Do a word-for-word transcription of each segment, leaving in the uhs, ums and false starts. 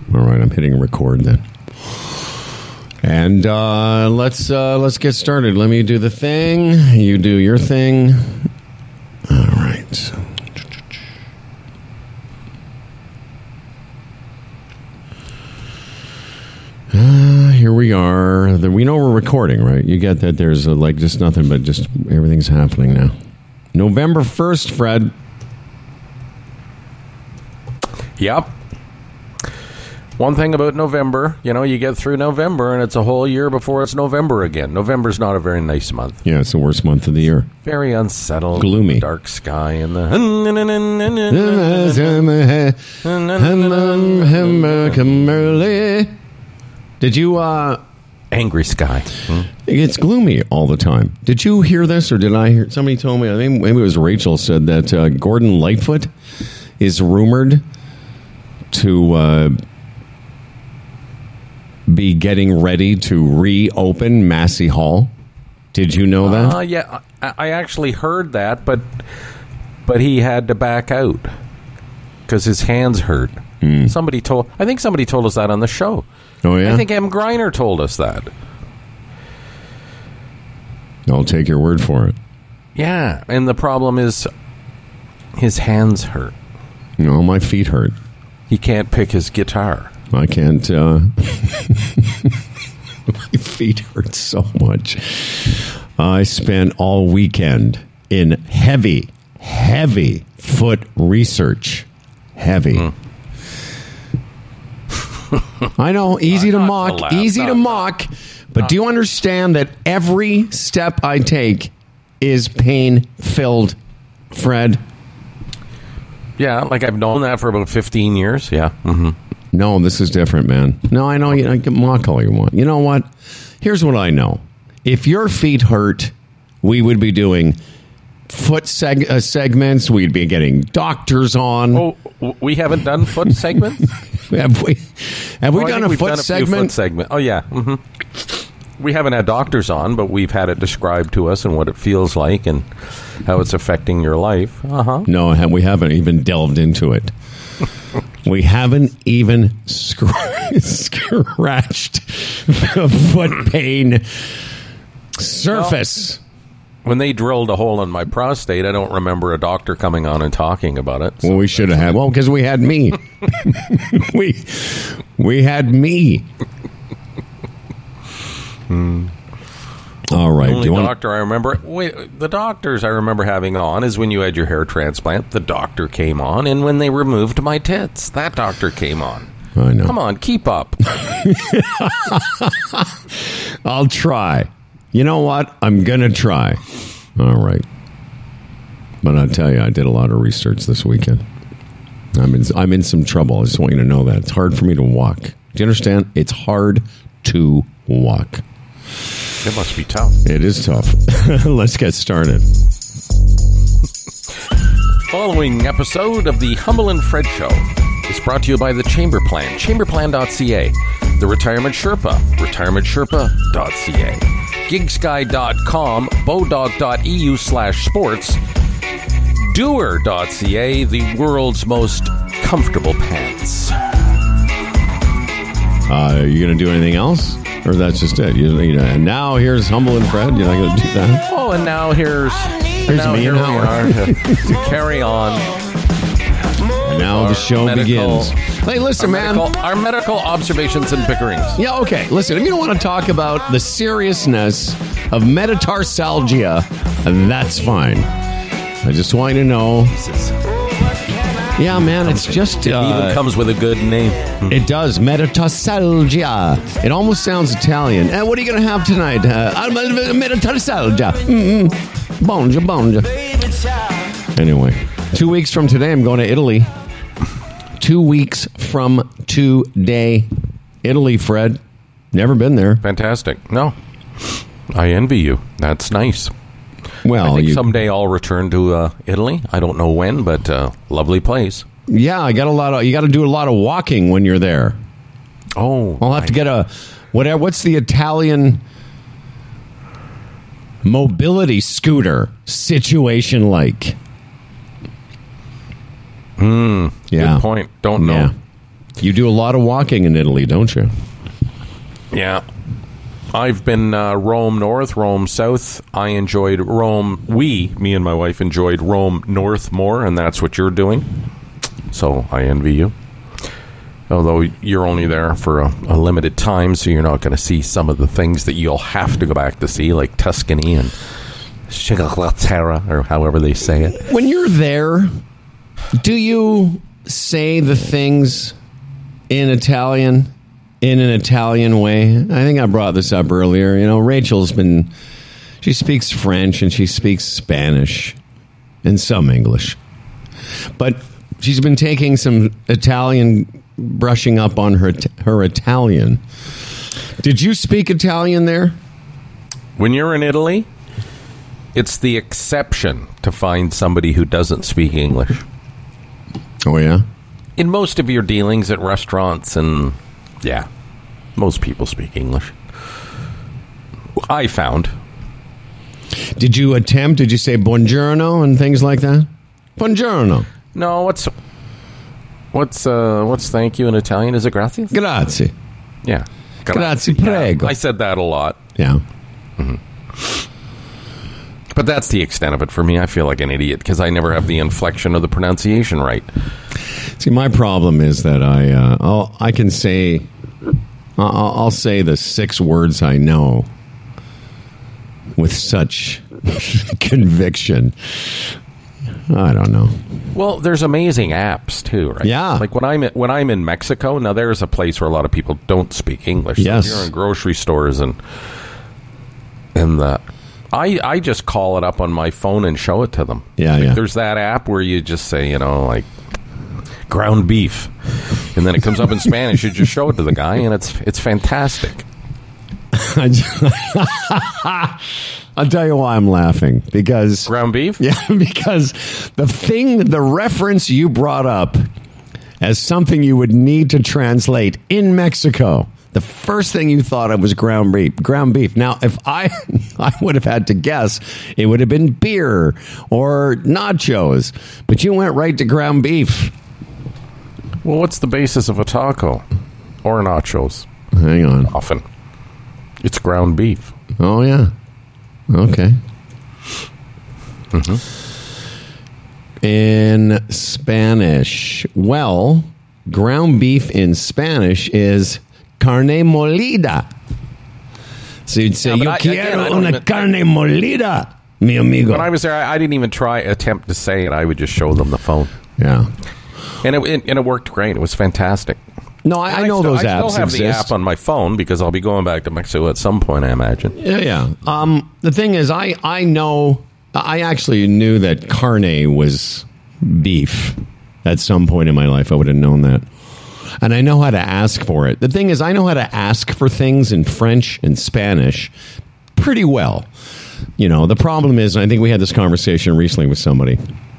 All right, I'm hitting record then. And uh, let's uh, let's get started. Let me do the thing. You do your thing. All right. Uh, here we are. The, we know we're recording, right? You get that there's uh, like just nothing but just everything's happening now. November first, Fred. Yep. One thing about November, you know, you get through November and it's a whole year before it's November again. November's not a very nice month. Yeah, it's the worst month of the year. Very unsettled. Gloomy. Dark sky and the... Did you, uh... Angry sky. Hmm? It's gloomy all the time. Did you hear this, or did I hear... Somebody told me, I think maybe it was Rachel, said that uh, Gordon Lightfoot is rumored to... Uh, be getting ready to reopen Massey Hall. Did you know that? Uh, yeah, I, I actually heard that, but but he had to back out because his hands hurt. Mm. Somebody told, I think somebody told us that on the show. Oh, yeah? I think M. Greiner told us that. I'll take your word for it. Yeah, and the problem is his hands hurt. No, my feet hurt. He can't pick his guitar. I can't, uh... my feet hurt so much. I spent all weekend in heavy, heavy foot research. Heavy. Mm. I know, easy to mock, to easy not, to mock, but not. Do you understand that every step I take is pain-filled, Fred? Yeah, like I've known that for about fifteen years, yeah. Mm-hmm. No, this is different, man. No, I know you I can mock all you want. You know what? Here's what I know. If your feet hurt, we would be doing foot seg- uh, segments. We'd be getting doctors on. Oh, we haven't done foot segments? have we, have we oh, done a foot done a segment? Foot segment? Oh, yeah. Mm-hmm. We haven't had doctors on, but we've had it described to us and what it feels like and how it's affecting your life. Uh-huh. No, we haven't even delved into it. We haven't even scr- scratched the foot pain surface. Well, when they drilled a hole in my prostate, I don't remember a doctor coming on and talking about it. So well, we should have had. Well, because we had me. we we had me. Hmm. All right. The only Do you doctor want... I remember, wait, the doctors I remember having on is when you had your hair transplant. The doctor came on, and when they removed my tits, that doctor came on. I know. Come on, keep up. I'll try. You know what? I'm gonna try. All right. But I'll tell you, I did a lot of research this weekend. I'm in. I'm in some trouble. I just want you to know that it's hard for me to walk. Do you understand? It's hard to walk. It must be tough. It is tough. Let's get started. Following episode of the Humble and Fred Show is brought to you by the Chamber Plan, chamberplan dot c a, the Retirement Sherpa, retirement sherpa dot c a, gigsky dot com, bodog dot e u slash sports, doer dot c a, the world's most comfortable pants. Uh, are you going to do anything else? Or that's just it. You, you know, and now here's Humble and Fred. You're not going to do that? Oh, and now here's... Here's and now me here and we Howard. are to, to carry on. And now the show medical, begins. Hey, listen, our man. Medical, our medical observations and bickerings. Yeah, okay. Listen, if you don't want to talk about the seriousness of metatarsalgia, that's fine. I just want you to know... Jesus. Yeah, man, it's just... It uh, even comes with a good name. It does. Metatarsalgia. It almost sounds Italian. And what are you going to have tonight? Uh, metatarsalgia. Mm-mm. Bonja, bonja. Anyway, two weeks from today, I'm going to Italy. Two weeks from today. Italy, Fred. Never been there. Fantastic. No. I envy you. That's nice. Well, I think you, someday I'll return to uh, Italy. I don't know when, but uh, lovely place. Yeah, I got a lot of. You got to do a lot of walking when you're there. Oh, I'll have I, to get a whatever. What's the Italian mobility scooter situation like? Hmm. Yeah. Good point. Don't know. Yeah. You do a lot of walking in Italy, don't you? Yeah. I've been uh, Rome North, Rome South. I enjoyed Rome. We, me and my wife, enjoyed Rome North more, and that's what you're doing. So I envy you. Although you're only there for a, a limited time, so you're not going to see some of the things that you'll have to go back to see, like Tuscany and Cinque or however they say it. When you're there, do you say the things in Italian, in an Italian way? I think I brought this up earlier. You know, Rachel's been, she speaks French and she speaks Spanish and some English. But she's been taking some Italian, brushing up on her her Italian. Did you speak Italian there? When you're in Italy, it's the exception to find somebody who doesn't speak English. Oh, yeah? In most of your dealings at restaurants and, yeah, most people speak English. I found. Did you attempt, did you say buongiorno and things like that? Buongiorno. No, what's, what's, uh, what's thank you in Italian? Is it grazie? Grazie. Yeah. Grazie, prego. Yeah, I said that a lot. Yeah. Mm-hmm. But that's the extent of it for me. I feel like an idiot because I never have the inflection or the pronunciation right. See, my problem is that I uh, I'll, I can say I'll, I'll say the six words I know with such conviction. I don't know. Well, there's amazing apps too, right? Yeah. Like when I'm when I'm in Mexico, now there's a place where a lot of people don't speak English. Yes. So you're in grocery stores and and the. I, I just call it up on my phone and show it to them. Yeah, like yeah. There's that app where you just say, you know, like ground beef, and then it comes up in Spanish. You just show it to the guy, and it's it's fantastic. I'll tell you why I'm laughing because ground beef. Yeah, because the thing, the reference you brought up as something you would need to translate in Mexico. The first thing you thought of was ground beef. Ground beef. Now, if I I would have had to guess, it would have been beer or nachos. But you went right to ground beef. Well, what's the basis of a taco or nachos? Hang on. Often, it's ground beef. Oh, yeah. Okay. Mm-hmm. In Spanish, well, ground beef in Spanish is carne molida. So you'd say, yeah, yo I, quiero again, una even, carne molida, mi amigo. When I was there, I, I didn't even try attempt to say it. I would just show them the phone. Yeah. And it, it and it worked great. It was fantastic. No, I, I know I still, those I apps still have exist. the app on my phone because I'll be going back to Mexico at some point, I imagine. Yeah, yeah. Um, the thing is, I, I know, I actually knew that carne was beef at some point in my life. I would have known that. And I know how to ask for it. The thing is, I know how to ask for things in French and Spanish pretty well. You know, the problem is, and I think we had this conversation recently with somebody,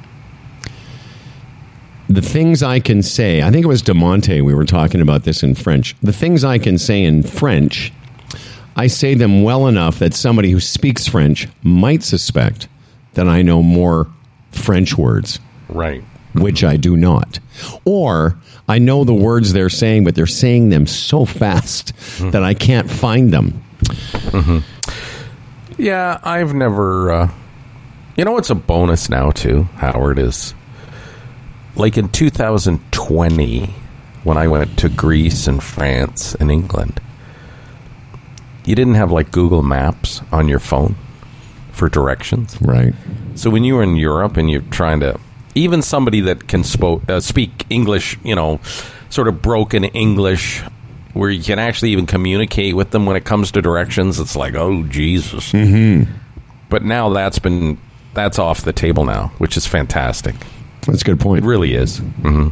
the things I can say, I think it was DeMonte, we were talking about this in French. The things I can say in French, I say them well enough that somebody who speaks French might suspect that I know more French words. Right. Which I do not. Or I know the words they're saying, but they're saying them so fast mm-hmm. that I can't find them. Mm-hmm. Yeah, I've never... Uh, you know what's a bonus now, too, Howard, is... Like in two thousand twenty, when I went to Greece and France and England, you didn't have like Google Maps on your phone for directions. Right. So when you were in Europe and you're trying to, even somebody that can spo- uh, speak English, you know, sort of broken English, where you can actually even communicate with them when it comes to directions, it's like, oh, Jesus. Mm-hmm. But now that's been, that's off the table now, which is fantastic. That's a good point. It really is. Mm-hmm.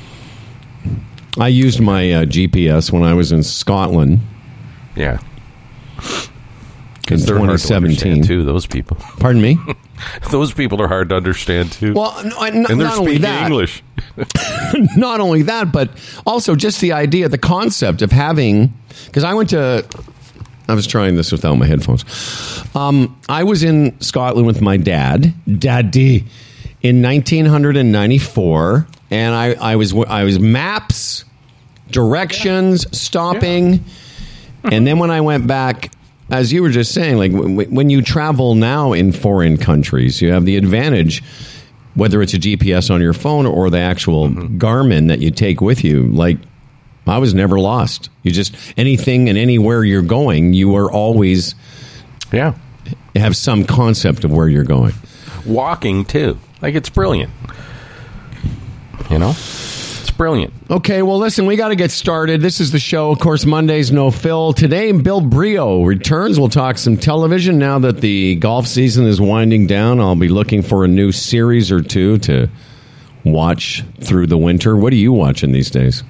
I used my uh, G P S when I was in Scotland. Yeah. In twenty seventeen. Too, those people. Pardon me? Those people are hard to understand, too. Well, n- n- and they're not only speaking that, English. Not only that, but also just the idea, the concept of having... Because I went to... I was trying this without my headphones. Um, I was in Scotland with my dad, Daddy, in nineteen ninety-four, and I, I was I was maps directions, stopping. Yeah. And then when I went back, as you were just saying, like w- when you travel now in foreign countries, you have the advantage, whether it's a G P S on your phone or the actual mm-hmm. Garmin that you take with you. Like, I was never lost. You just, anything and anywhere you're going, you are always, yeah, have some concept of where you're going. Walking, too. Like, it's brilliant. You know? It's brilliant. Okay, well, listen, we got to get started. This is the show. Of course, Mondays, no Phil. Today, Bill Brio returns. We'll talk some television. Now that the golf season is winding down, I'll be looking for a new series or two to watch through the winter. What are you watching these days?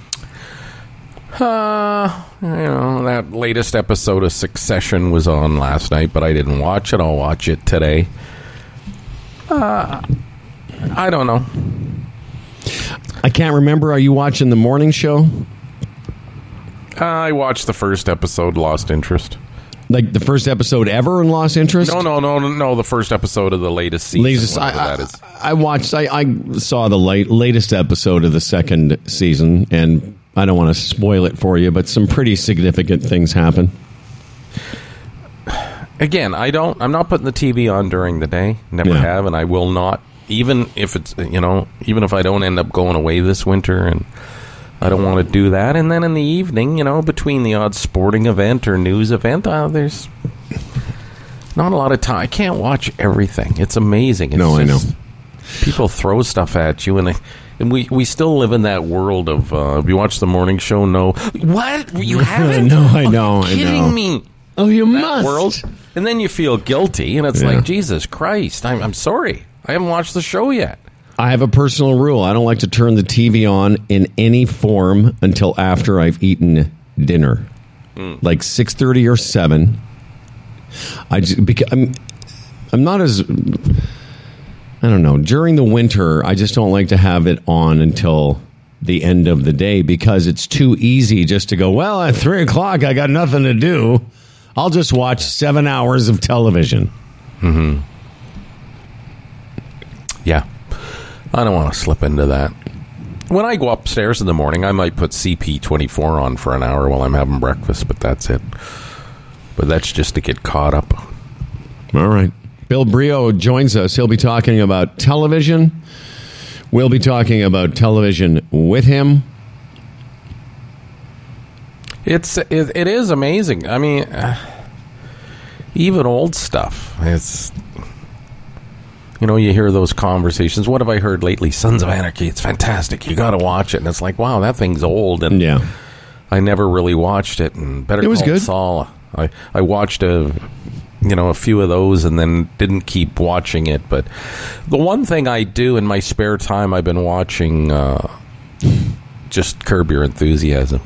Uh, you know, that latest episode of Succession was on last night, but I didn't watch it. I'll watch it today. Uh, I don't know. I can't remember. Are you watching the morning show? Uh, I watched the first episode, lost interest. Like the first episode ever in Lost Interest? No, no, no, no, no. The first episode of the latest season. Latest, I, that I, is. I watched. I, I saw the late, latest episode of the second season, and I don't want to spoil it for you, but some pretty significant things happen. Again, I don't. I'm not putting the T V on during the day. Never yeah. have, and I will not. Even if it's, you know, even if I don't end up going away this winter, and I don't want to do that. And then in the evening, you know, between the odd sporting event or news event, uh, there's not a lot of time. I can't watch everything. It's amazing. It's no, just, I know. People throw stuff at you, and they, and we, we still live in that world of, uh, if you watch the morning show, no. What? You haven't? No, I know. Are you kidding I know. me? Oh, you that must. World? And then you feel guilty, and it's yeah. like, Jesus Christ, I'm, I'm sorry. I haven't watched the show yet. I have a personal rule. I don't like to turn the T V on in any form until after I've eaten dinner. Mm. Like six thirty or seven. I just, because I'm, I'm not as... I don't know. During the winter, I just don't like to have it on until the end of the day because it's too easy just to go, well, at three o'clock, I got nothing to do. I'll just watch seven hours of television. Mm-hmm. Yeah. I don't want to slip into that. When I go upstairs in the morning, I might put C P twenty-four on for an hour while I'm having breakfast, but that's it. But that's just to get caught up. All right. Bill Brio joins us. He'll be talking about television. We'll be talking about television with him. It's it, it is amazing. I mean, uh, even old stuff. It's, you know, you hear those conversations. What have I heard lately? Sons of Anarchy. It's fantastic. You got to watch it. And it's like, wow, that thing's old. And yeah. I never really watched it. And Better it was Call good. Saul. I I watched a. You know, a few of those and then didn't keep watching it. But the one thing I do in my spare time, I've been watching uh, just Curb Your Enthusiasm.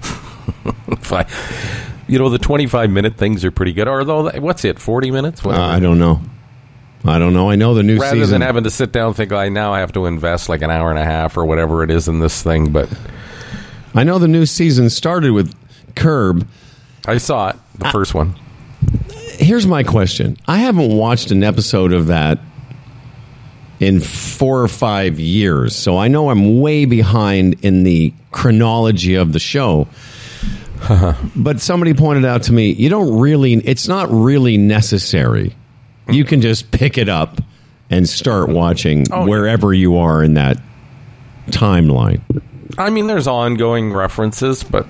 I, you know, the twenty-five minute things are pretty good. Or though, what's it, forty minutes? Uh, I don't know. I don't know. I know the new Rather season. Rather than having to sit down and think, I now I have to invest like an hour and a half or whatever it is in this thing. But I know the new season started with Curb. I saw it, the I, first one. Here's my question. I haven't watched an episode of that in four or five years, so I know I'm way behind in the chronology of the show. But somebody pointed out to me, you don't really, it's not really necessary. You can just pick it up and start watching oh, wherever you are in that timeline. I mean, there's ongoing references, but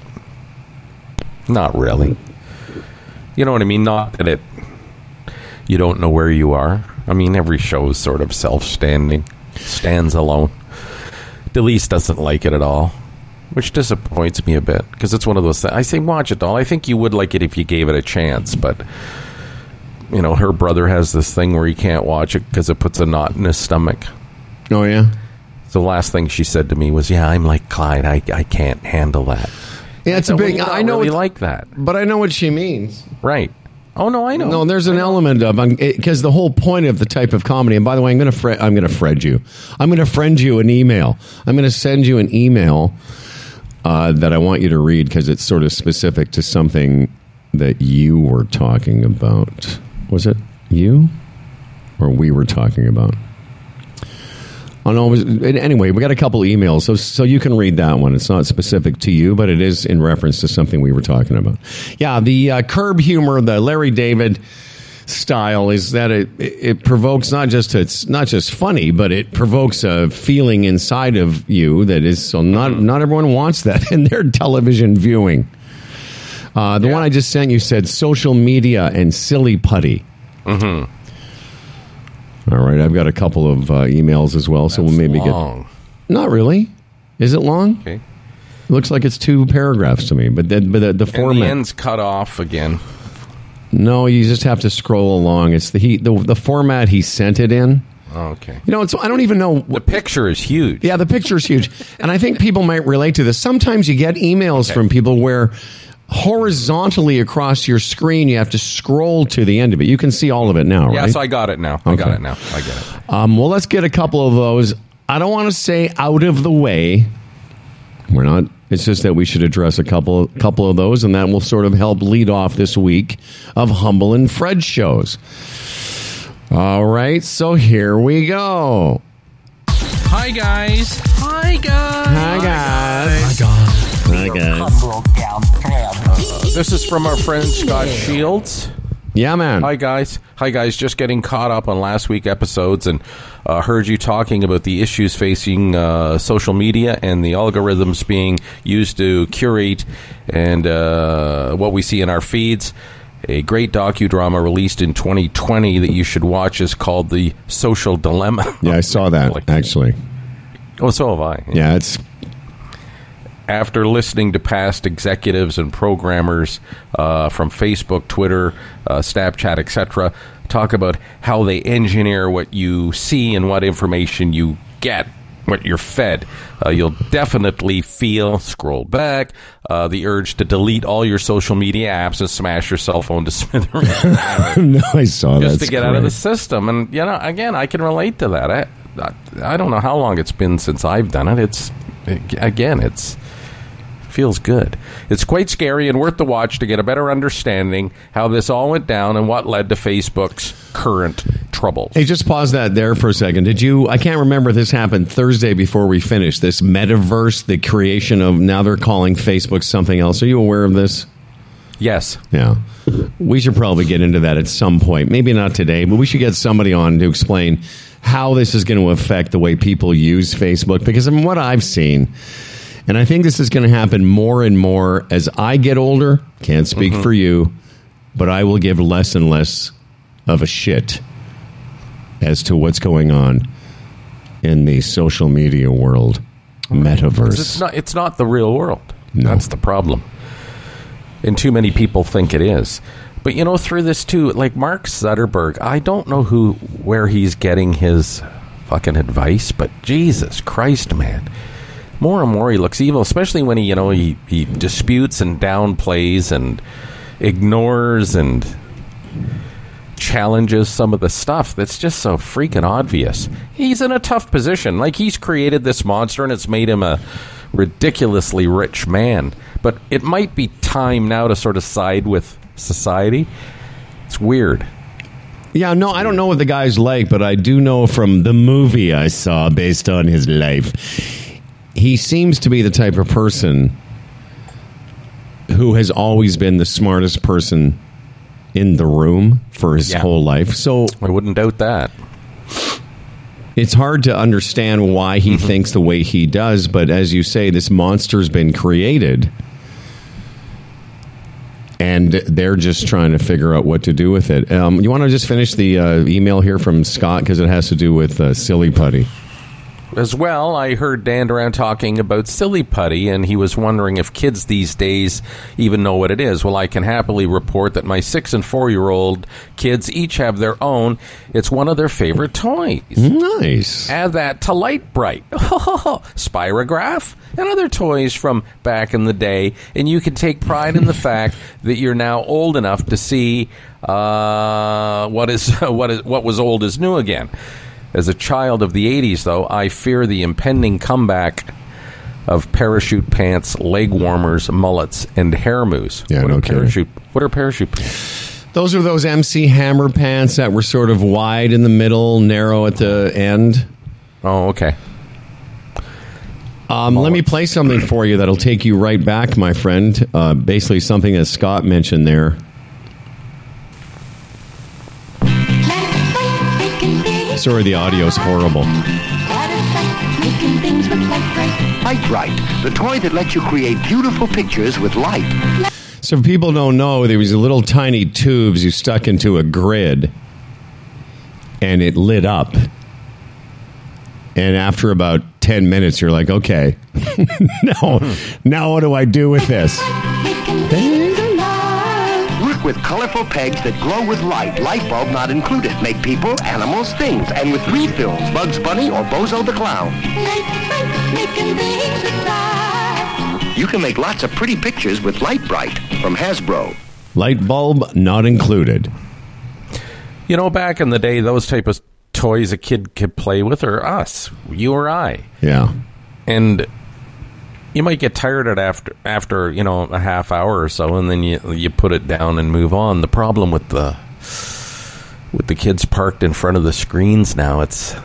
not really. You know what I mean? Not that it, you don't know where you are. I mean, every show is sort of self-standing, stands alone. Delise doesn't like it at all, which disappoints me a bit, because it's one of those things. I say, watch it all. I think you would like it if you gave it a chance, but, you know, her brother has this thing where he can't watch it because it puts a knot in his stomach. Oh, yeah? The last thing she said to me was, yeah, I'm like Clyde. I, I can't handle that. Yeah, it's a big. I know really what, like that, but I know what she means. Right? Oh no, I know. No, there's an element of because the whole point of the type of comedy. And by the way, I'm going to fre- I'm going to friend you. I'm going to friend you an email. I'm going to send you an email uh, that I want you to read because it's sort of specific to something that you were talking about. Was it you or we were talking about? Oh, no, it was, anyway, we got a couple emails, so so you can read that one. It's not specific to you, but it is in reference to something we were talking about. Yeah, the uh, curb humor, the Larry David style, is that it it provokes not just it's not just funny, but it provokes a feeling inside of you that is so not not everyone wants that in their television viewing. Uh, the yeah. one I just sent you said social media and silly putty. Mm-hmm. All right, I've got a couple of uh, emails as well, so That's we'll maybe long. get. Not really. Is it long? Okay. It looks like it's two paragraphs to me, but the, but the, the format. And the end's cut off again. No, you just have to scroll along. It's the he the, the format he sent it in. Oh, okay. You know, it's I don't even know. What, the picture is huge. Yeah, the picture is huge, and I think people might relate to this. Sometimes you get emails okay. from people where horizontally across your screen you have to scroll to the end of it. You can see all of it now, right? Yes, I got it now. Okay. I got it now. I get it. Um, well, let's get a couple of those. I don't want to say out of the way. We're not. It's just that we should address a couple, couple of those, and that will sort of help lead off this week of Humble and Fred shows. All right, so here we go. Hi, guys. Hi, guys. Hi, guys. Hi, guys. Hi, guys. Uh, this is from our friend Scott Shields. Yeah, man. Hi, guys. Hi, guys. Just getting caught up on last week's episodes and uh, heard you talking about the issues facing uh, social media and the algorithms being used to curate and uh, what we see in our feeds. A great docudrama released in twenty twenty that you should watch is called The Social Dilemma. Yeah, I saw that, actually. Oh, so have I. Yeah, yeah it's... After listening to past executives and programmers uh, from Facebook, Twitter, uh, Snapchat, et cetera, talk about how they engineer what you see and what information you get, what you're fed, uh, you'll definitely feel, scroll back, uh, the urge to delete all your social media apps and smash your cell phone to smithereens. No, I saw that. Just to get great. out of the system. And, you know, again, I can relate to that. I, I, I don't know how long it's been since I've done it. It's, again, it's... feels good. It's quite scary and worth the watch to get a better understanding how this all went down and what led to Facebook's current troubles. Hey, just pause that there for a second. Did you, I can't remember if this happened Thursday before we finished, this metaverse, the creation of, now they're calling Facebook something else. Are you aware of this? Yes. Yeah. We should probably get into that at some point. Maybe not today, but we should get somebody on to explain how this is going to affect the way people use Facebook. Because from what I've seen, and I think this is going to happen more and more as I get older. Can't speak mm-hmm. for you, but I will give less and less of a shit as to what's going on in the social media world, metaverse. It's not, it's not the real world. No. That's the problem. And too many people think it is. But, you know, through this, too, like Mark Zuckerberg, I don't know who, where he's getting his fucking advice, but Jesus Christ, man. More and more he looks evil, especially when he, you know, he, he disputes and downplays and ignores and challenges some of the stuff that's just so freaking obvious. He's in a tough position. Like, he's created this monster and it's made him a ridiculously rich man. But it might be time now to sort of side with society. It's weird. Yeah, no, I don't know what the guy's like, but I do know from the movie I saw based on his life, he seems to be the type of person who has always been the smartest person in the room for his yeah. whole life. So I wouldn't doubt that. It's hard to understand why he mm-hmm. thinks the way he does, but as you say, this monster's been created, and they're just trying to figure out what to do with it. Um, you want to just finish the uh, email here from Scott, because it has to do with uh, silly putty. As well, I heard Dan Duran talking about silly putty, and he was wondering if kids these days even know what it is. Well, I can happily report that my six and four-year-old kids each have their own. It's one of their favorite toys. Nice. Add that to Light Bright, Spirograph, and other toys from back in the day, and you can take pride in the fact that you're now old enough to see uh, what is what is what was old is new again. As a child of the eighties, though, I fear the impending comeback of parachute pants, leg warmers, mullets, and hair mousse. Yeah, what no are kidding. parachute? What are parachute pants? Those are those M C Hammer pants that were sort of wide in the middle, narrow at the end. Oh, okay. Um, let me play something for you that'll take you right back, my friend. Uh, basically something that Scott mentioned there. Sorry, the audio's horrible. Light Bright, the toy that lets you create beautiful pictures with light. So if people don't know, there was little tiny tubes you stuck into a grid, and it lit up. And after about ten minutes, you're like, okay, now, now what do I do with this? Work with colorful pegs that glow with light, light bulb not included. Make people, animals, things. And with refills, Bugs Bunny or Bozo the Clown. You can make lots of pretty pictures with Light Bright from Hasbro. Light bulb not included. You know, back in the day, those type of toys a kid could play with are us, you or I. Yeah. And you might get tired at after after you know a half hour or so, and then you you put it down and move on. The problem with the with the kids parked in front of the screens now, it's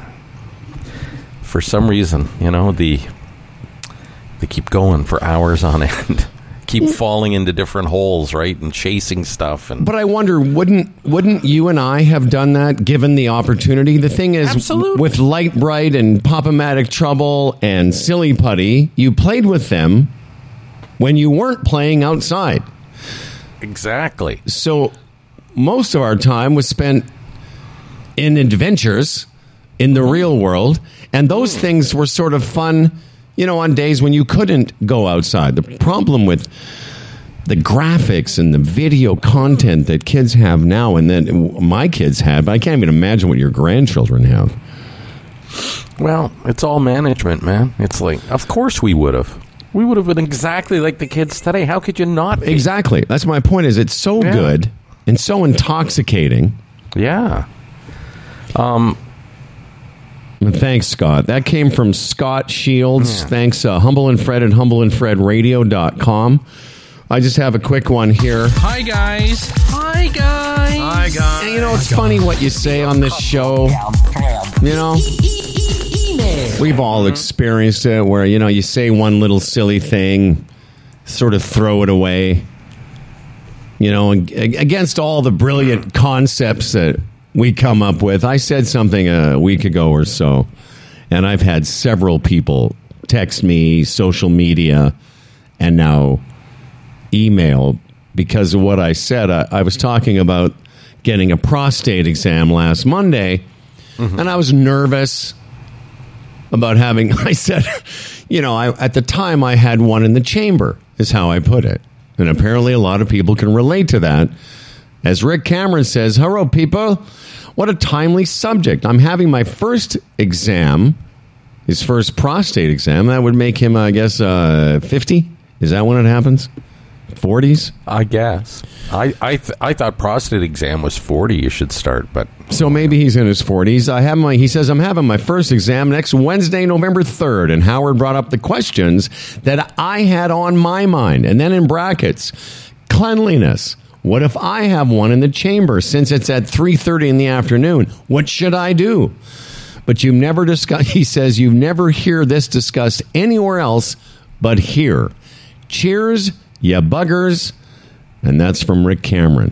for some reason, you know, the they keep going for hours on end. Keep falling into different holes, right, and chasing stuff. And but I wonder, wouldn't wouldn't you and I have done that given the opportunity? The thing is, Absolutely. With Light Bright and Pop-O-Matic Trouble and Silly Putty, you played with them when you weren't playing outside. Exactly. So most of our time was spent in adventures in the real world, and those things were sort of fun, you know, on days when you couldn't go outside. The problem with the graphics and the video content that kids have now, and that my kids had, but I can't even imagine what your grandchildren have. Well, it's all management, man. It's like, of course we would have. We would have been exactly like the kids today. How could you not be? Exactly. That's my point, is it's so Yeah. good and so intoxicating. Yeah. Um... And thanks, Scott. That came from Scott Shields. Yeah. Thanks, uh, Humble and Fred at humble and fred radio dot com. I just have a quick one here. Hi, guys. Hi, guys. Hi, guys. And you know, it's funny what you say on this show. You know, we've all experienced it where, you know, you say one little silly thing, sort of throw it away. You know, against all the brilliant concepts that we come up with. I said something a week ago or so, and I've had several people text me, social media, and now email because of what I said. I, I was talking about getting a prostate exam last Monday, mm-hmm. and I was nervous about having, I said, you know, I, at the time I had one in the chamber, is how I put it. And apparently a lot of people can relate to that. As Rick Cameron says, hello, people. What a timely subject. I'm having my first exam, his first prostate exam. That would make him, I guess, uh, fifty? Is that when it happens? forties? I guess. I I, th- I thought prostate exam was forty you should start, but... So maybe he's in his forties. I have my. He says, I'm having my first exam next Wednesday, November third. And Howard brought up the questions that I had on my mind. And then in brackets, cleanliness. What if I have one in the chamber since it's at three thirty in the afternoon? What should I do? But you've never discussed, he says, you've never hear this discussed anywhere else but here. Cheers, ya buggers. And that's from Rick Cameron.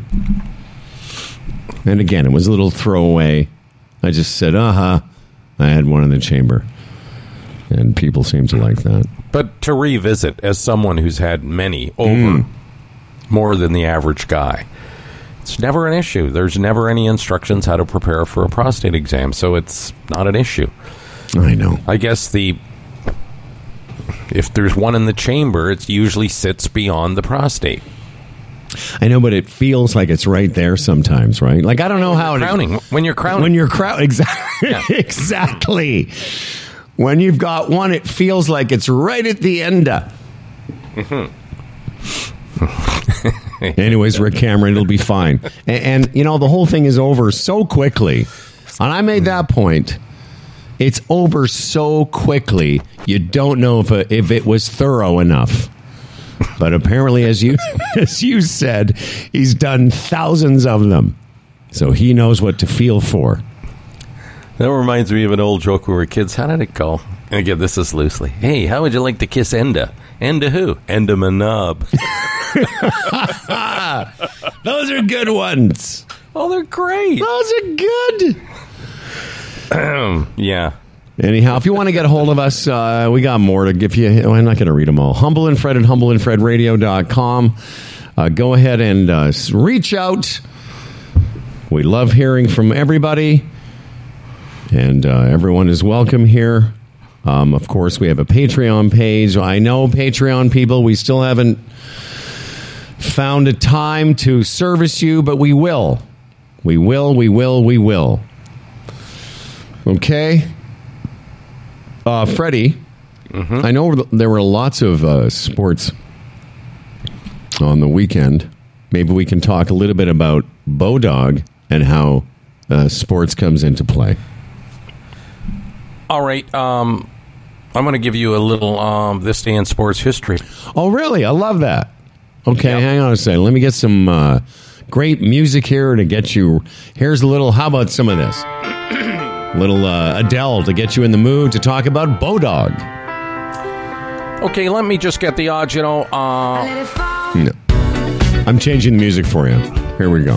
And again, it was a little throwaway. I just said, uh-huh, I had one in the chamber. And people seem to like that. But to revisit, as someone who's had many over... Mm. more than the average guy, it's never an issue. There's never any instructions how to prepare for a prostate exam, so it's not an issue. I know. I guess the if there's one in the chamber, it usually sits beyond the prostate. I know, but it feels like it's right there sometimes, right? Like, I don't know when how... You're crowning. It, when you're crowning. When you're crowning. Exactly. Yeah. Exactly. When you've got one, it feels like it's right at the end. Mm-hmm. Anyways, Rick Cameron, it'll be fine. And, and, you know, the whole thing is over so quickly. And I made that point. It's over so quickly, you don't know if, a, if it was thorough enough. But apparently, as you as you said, he's done thousands of them. So he knows what to feel for. That reminds me of an old joke when we were kids. How did it go? And again, this is loosely. Hey, how would you like to kiss Enda? Enda who? Enda Manub. Those are good ones. Oh, they're great. Those are good. Yeah. Anyhow, if you want to get a hold of us, uh, we got more to give you. Oh, I'm not going to read them all. Humble and Fred at humble and fred radio dot com. Uh, go ahead and uh, reach out. We love hearing from everybody. And uh, everyone is welcome here. Um, of course, we have a Patreon page. I know, Patreon people, we still haven't found a time to service you, but we will. We will, we will, we will. Okay? Uh, Freddie, mm-hmm. I know there were lots of uh, sports on the weekend. Maybe we can talk a little bit about Bodog and how uh, sports comes into play. All right. Um, I'm going to give you a little um, This Day in Sports history. Oh, really? I love that. Okay, yep. Hang on a second. Let me get some uh, great music here to get you. Here's a little, how about some of this? little uh, Adele to get you in the mood to talk about Bodog. Okay, let me just get the odds, you know. Uh... No. I'm changing the music for you. Here we go.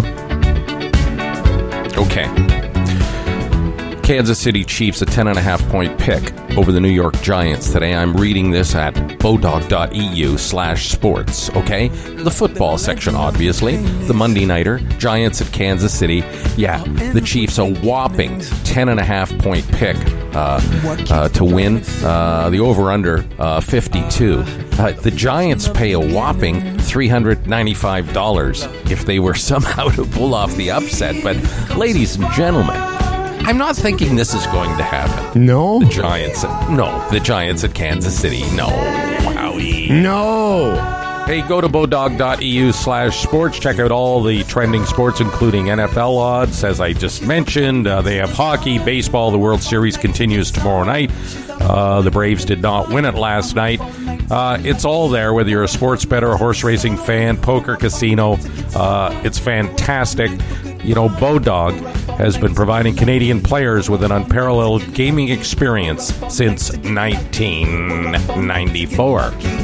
Okay. Kansas City Chiefs a ten and a half point pick over the New York Giants today. I'm reading this at bodog.eu slash sports, okay? The football section, obviously. The Monday Nighter, Giants at Kansas City. Yeah, the Chiefs a whopping ten and a half point pick uh, uh, to win. Uh, the over-under, uh, fifty-two. Uh, the Giants pay a whopping three hundred ninety-five dollars if they were somehow to pull off the upset. But, ladies and gentlemen, I'm not thinking this is going to happen. No? The Giants. No. The Giants at Kansas City. No. Wowie. No. Hey, go to bodog.eu slash sports. Check out all the trending sports, including N F L odds. As I just mentioned, uh, they have hockey, baseball. The World Series continues tomorrow night. Uh, the Braves did not win it last night. Uh, it's all there, whether you're a sports bettor, a horse racing fan, poker, casino. Uh, it's fantastic. You know, Bodog has been providing Canadian players with an unparalleled gaming experience since nineteen ninety-four.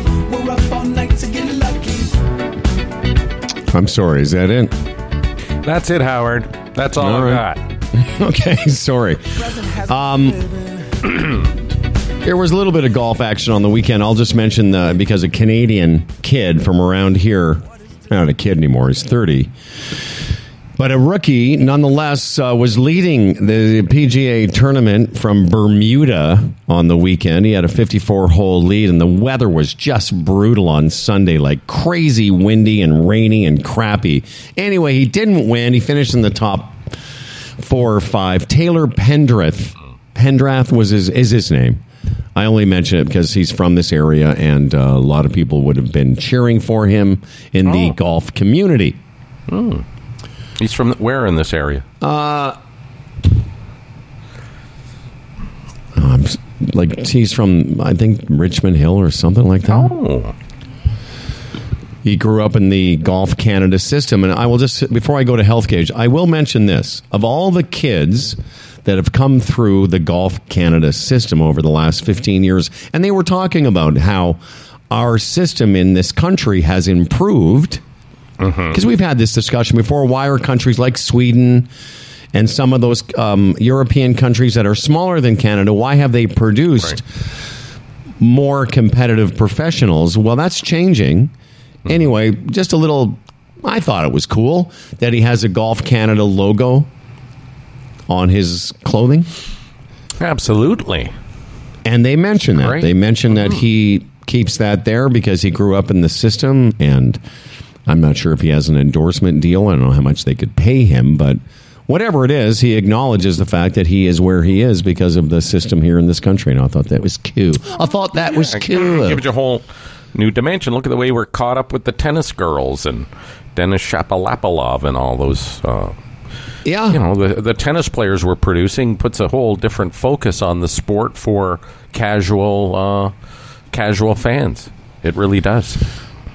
I'm sorry, is that it? That's it, Howard. That's all, all I right. got. Okay, sorry. Um, there was a little bit of golf action on the weekend. I'll just mention uh, because a Canadian kid from around here, not a kid anymore, he's thirty. But a rookie, nonetheless, uh, was leading the P G A tournament from Bermuda on the weekend. He had a fifty-four hole lead, and the weather was just brutal on Sunday, like crazy windy and rainy and crappy. Anyway, he didn't win. He finished in the top four or five. Taylor Pendrath, Pendrath was his, is his name. I only mention it because he's from this area, and uh, a lot of people would have been cheering for him in the oh. golf community. Hmm. He's from where in this area? Uh, um, like he's from, I think, Richmond Hill or something like that. Oh. He grew up in the Golf Canada system. And I will just, before I go to Health Gauge, I will mention this. Of all the kids that have come through the Golf Canada system over the last fifteen years, and they were talking about how our system in this country has improved. Because mm-hmm. we've had this discussion before. Why are countries like Sweden and some of those um, European countries that are smaller than Canada, why have they produced right. more competitive professionals? Well, that's changing. Mm-hmm. Anyway, just a little, I thought it was cool that he has a Golf Canada logo on his clothing. Absolutely. And they mention that. Great. They mention that he keeps that there because he grew up in the system, and I'm not sure if he has an endorsement deal. I don't know how much they could pay him, but whatever it is, he acknowledges the fact that he is where he is because of the system here in this country, and I thought that was cool. I thought that was cool. Give it a whole new dimension. Look at the way we're caught up with the tennis girls and Denis Shapovalov and all those. Uh, yeah, you know, the the tennis players we're producing puts a whole different focus on the sport for casual uh, casual fans. It really does.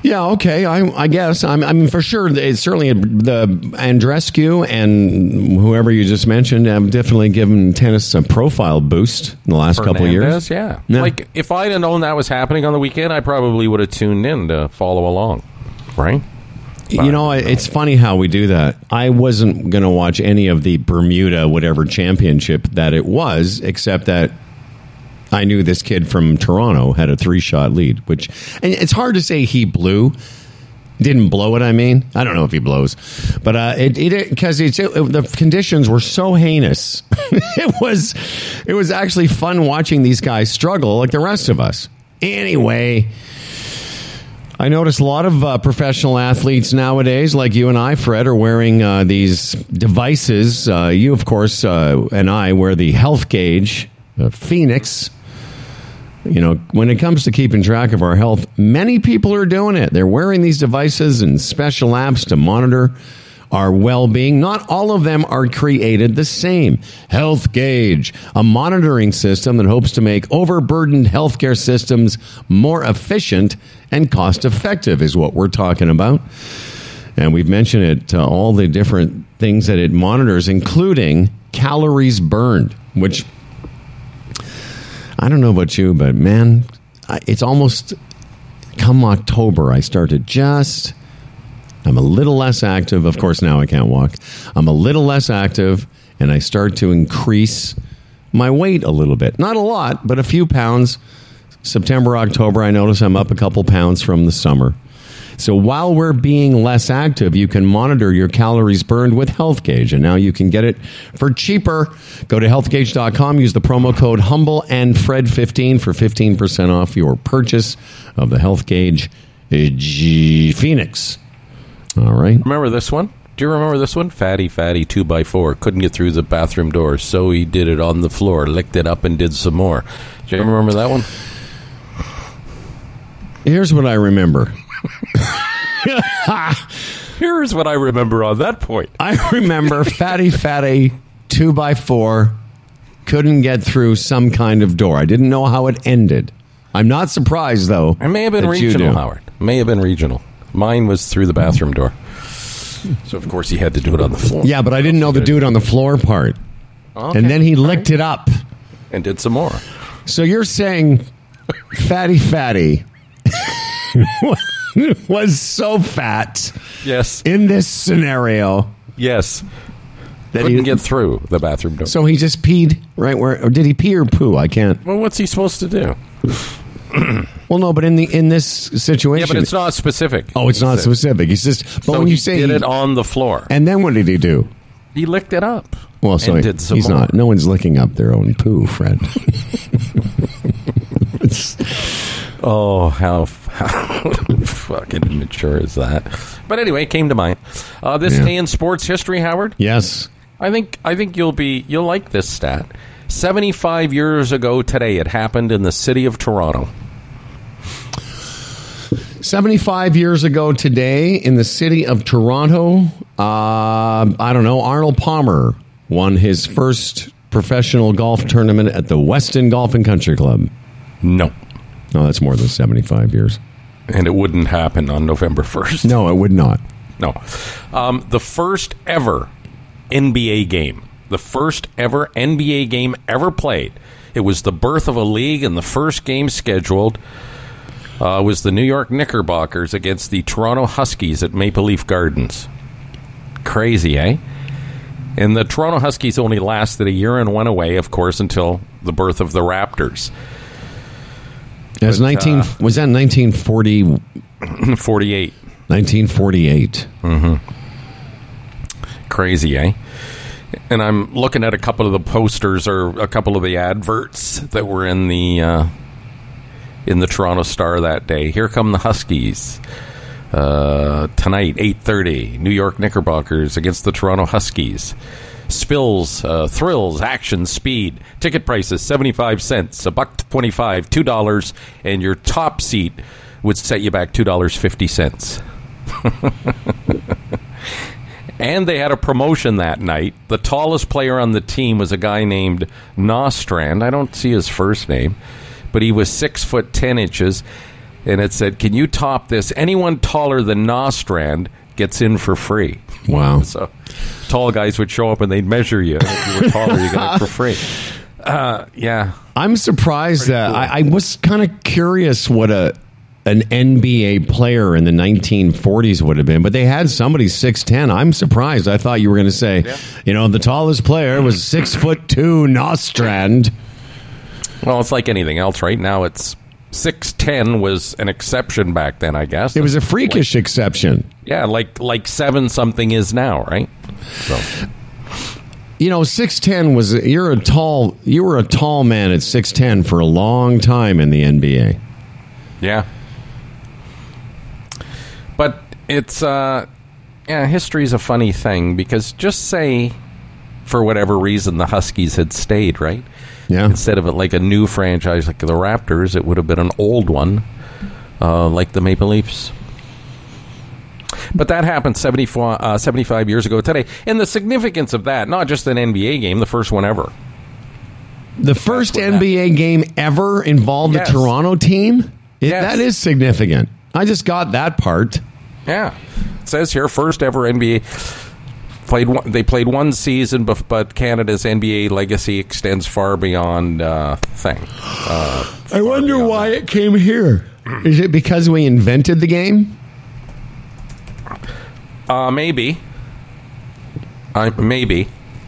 Yeah, okay, I, I guess. I'm, I mean, for sure, it's certainly the Andreescu and whoever you just mentioned have definitely given tennis a profile boost in the last Fernandez, couple of years. Yeah. yeah. Like, if I'd have known that was happening on the weekend, I probably would have tuned in to follow along, right? But, you know, it's funny how we do that. I wasn't going to watch any of the Bermuda whatever championship that it was, except that I knew this kid from Toronto had a three-shot lead, which, and it's hard to say he blew. Didn't blow it, I mean. I don't know if he blows. But uh, it because it, it, it, the conditions were so heinous. it was it was actually fun watching these guys struggle like the rest of us. Anyway, I notice a lot of uh, professional athletes nowadays, like you and I, Fred, are wearing uh, these devices. Uh, you, of course, uh, and I wear the Health Gauge, uh, Phoenix. You know, when it comes to keeping track of our health, many people are doing it. They're wearing these devices and special apps to monitor our well-being. Not all of them are created the same. Health Gauge, a monitoring system that hopes to make overburdened healthcare systems more efficient and cost-effective is what we're talking about. And we've mentioned it, uh, all the different things that it monitors, including calories burned, which... I don't know about you, but man, it's almost come October. I started just, I'm a little less active. Of course, now I can't walk. I'm a little less active, and I start to increase my weight a little bit. Not a lot, but a few pounds. September, October, I notice I'm up a couple pounds from the summer. So while we're being less active, you can monitor your calories burned with Health Gauge. And now you can get it for cheaper. Go to health gauge dot com. Use the promo code Humble and Fred fifteen for fifteen percent off your purchase of the Health Gauge G Phoenix. All right. Remember this one? Do you remember this one? Fatty, fatty, two by four. Couldn't get through the bathroom door, so he did it on the floor, licked it up and did some more. Do you remember that one? Here's what I remember. Here's what I remember on that point. I remember fatty, fatty, two by four, couldn't get through some kind of door. I didn't know how it ended. I'm not surprised, though. It may have been regional, Howard. It may have been regional. Mine was through the bathroom door. So, of course, he had to do it on the floor. Yeah, but I didn't know the do it on the floor part. Okay. And then he licked right. it up. And did some more. So you're saying fatty, fatty was so fat. Yes. In this scenario. Yes. That Couldn't he, get through the bathroom door. So he just peed right where, or did he pee or poo? I can't. Well, what's he supposed to do? Well, no, but in the in this situation, yeah, but it's not specific. Oh, it's not specific. He's just. But so when he you say did he, it on the floor, and then what did he do? He licked it up. Well, so he, did some he's more. not. No one's licking up their own poo, Fred. Oh, how, how fucking immature is that? But anyway, it came to mind. Uh, this Yeah. day in sports history, Howard. Yes, I think I think you'll be you'll like this stat. Seventy-five years ago today, it happened in the city of Toronto. seventy-five years ago today in the city of Toronto, uh, I don't know, Arnold Palmer won his first professional golf tournament at the Weston Golf and Country Club. No. No, that's more than seventy-five years. And it wouldn't happen on November first. No, it would not. No. Um, the first ever N B A game. The first ever N B A game ever played. It was the birth of a league, and the first game scheduled uh, was the New York Knickerbockers against the Toronto Huskies at Maple Leaf Gardens. Crazy, eh? And the Toronto Huskies only lasted a year and went away, of course, until the birth of the Raptors. It was, But, nineteen, uh, was that nineteen forty? forty-eight. nineteen forty-eight. Mm-hmm. Crazy, eh? And I'm looking at a couple of the posters or a couple of the adverts that were in the uh, in the Toronto Star that day. Here come the Huskies. Uh, tonight, eight thirty, New York Knickerbockers against the Toronto Huskies. Spills, uh, thrills, action, speed. Ticket prices, seventy-five cents, a buck twenty-five, two dollars, and your top seat would set you back two dollars and fifty cents. And they had a promotion that night. The tallest player on the team was a guy named Nostrand. I don't see his first name, but he was six foot ten inches. and it said, "Can you top this? Anyone taller than Nostrand gets in for free." Wow. So tall guys would show up and they'd measure you. And if you were taller, you got it for free. Uh, yeah. I'm surprised Pretty that cool. I, I was kind of curious what a an N B A player in the nineteen forties would have been, but they had somebody six ten. I'm surprised. I thought you were going to say, Yeah. you know, the tallest player was six foot two Nostrand. Well, it's like anything else, right? Now it's six ten was an exception back then, I guess. It was a freakish exception. Yeah, like like seven something is now, right? So You know, six ten was you're a tall you were a tall man at six ten for a long time in the N B A. yeah. But it's uh yeah, history's a funny thing because just say for whatever reason the Huskies had stayed, right? Yeah. Instead of it like a new franchise like the Raptors, it would have been an old one, uh, like the Maple Leafs. But that happened seventy-four, uh, seventy-five years ago today. And the significance of that, not just an N B A game, the first one ever. The first what N B A game ever involved Yes. a Toronto team? It, Yes. That is significant. I just got that part. Yeah. It says here, first ever N B A. Played one, they played one season, but, but Canada's N B A legacy extends far beyond uh, thing. Uh, I wonder why it came here. Is it because we invented the game? uh, maybe. Uh, maybe.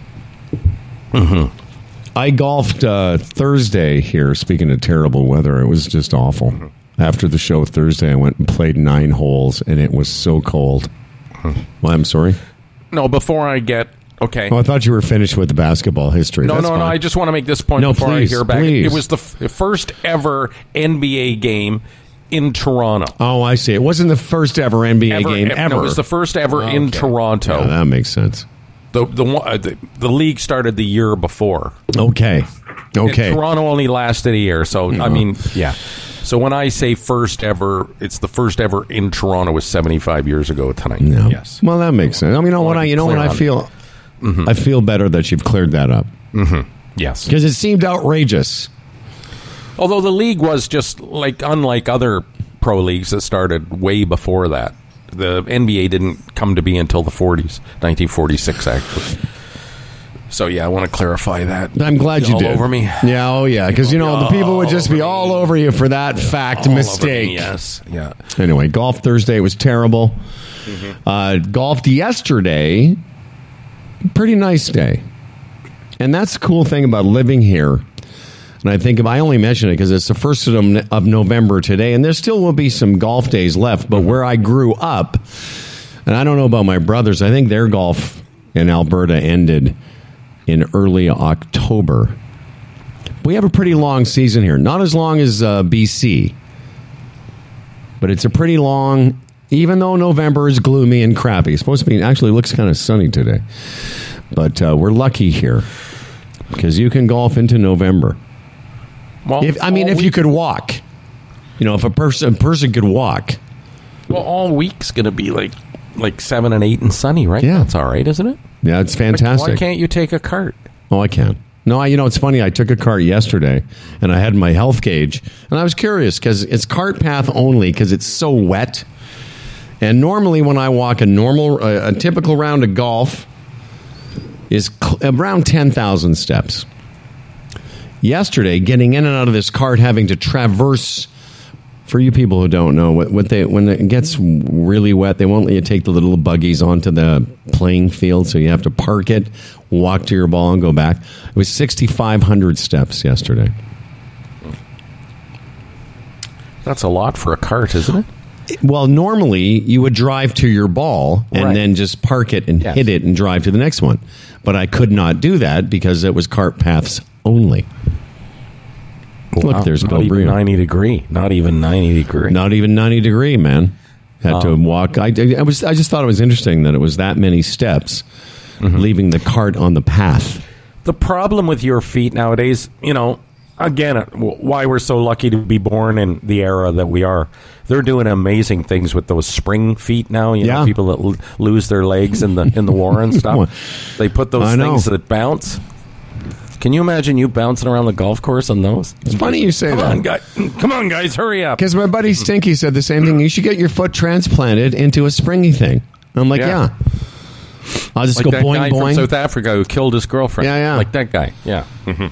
I golfed uh, Thursday here, speaking of terrible weather. It was just awful. After the show Thursday, I went and played nine holes, and it was so cold. Well, I'm sorry. No, before I get... Okay. Oh, I thought you were finished with the basketball history. No, That's no, no. fine. I just want to make this point No, before please, I hear back. please. It was the f- first ever N B A game in Toronto. Oh, I see. It wasn't the first ever N B A game ev- ever. No, it was the first ever in Okay. Toronto. Yeah, that makes sense. The the, one- uh, the the league started the year before. Okay. Okay. And Toronto only lasted a year, so I mean, yeah. So when I say first ever, it's the first ever in Toronto was seventy-five years ago tonight. No. Yes. Well, that makes sense. I mean, you know what? I, you know what? Clear I on feel. I feel better that you've cleared that up Yes. because it seemed outrageous. Although the league was just like unlike other pro leagues that started way before that. The N B A didn't come to be until the forties, nineteen forty-six actually. So yeah, I want to clarify that. I'm glad you all did. over me. Yeah. Oh, yeah. Because you know the people would just be all over you for that fact All over mistake. me, yes. Yeah. Anyway, golf Thursday was terrible. Uh, golfed yesterday. Pretty nice day. And that's the cool thing about living here. And I think if I only mention it because it's the first of, of November today, and there still will be some golf days left. But where I grew up, and I don't know about my brothers, I think their golf in Alberta ended in early October. We have a pretty long season here. Not as long as uh, B C, but it's a pretty long, even though November is gloomy and crappy. It's supposed to be, actually looks kind of sunny today. But uh, we're lucky here because you can golf into November. Well, If I mean, all if you week- could walk. You know, if a person person could walk. well, all week's going to be like like seven and eight and sunny, right? Yeah. That's all right, isn't it? Yeah, it's Like, fantastic. why can't you take a cart? Oh, I can. No, I, you know, it's funny. I took a cart yesterday, and I had my health gauge, and I was curious because it's cart path only because it's so wet. And normally, when I walk a normal, uh, a typical round of golf is cl- around ten thousand steps. Yesterday, getting in and out of this cart, having to traverse. For you people who don't know, what, what they when it gets really wet, they won't let you take the little buggies onto the playing field, so you have to park it, walk to your ball, and go back. It was sixty-five hundred steps yesterday. That's a lot for a cart, isn't it? Well, normally you would drive to your ball and Right. then just park it and Yes. hit it and drive to the next one. But I could not do that because it was cart paths only. Look, Wow, there's not Bill even Breer. ninety degree. Not even ninety degree. Not even ninety degree, man. Had to walk. I, I was. I just thought it was interesting that it was that many steps, leaving the cart on the path. The problem with your feet nowadays, you know, again, uh, w- why we're so lucky to be born in the era that we are. They're doing amazing things with those spring feet now. You Yeah. know, people that l- lose their legs in the in the war and stuff. They put I those know. things that bounce. Can you imagine you bouncing around the golf course on those? It's funny you say Come that. on, guys. Come on, guys, hurry up. Because my buddy Stinky said the same thing. You should get your foot transplanted into a springy thing. I'm like, yeah. Yeah. I'll just Like go that boing, guy boing. from South Africa who killed his girlfriend. Yeah, yeah. Like that guy. Yeah. Mm-hmm.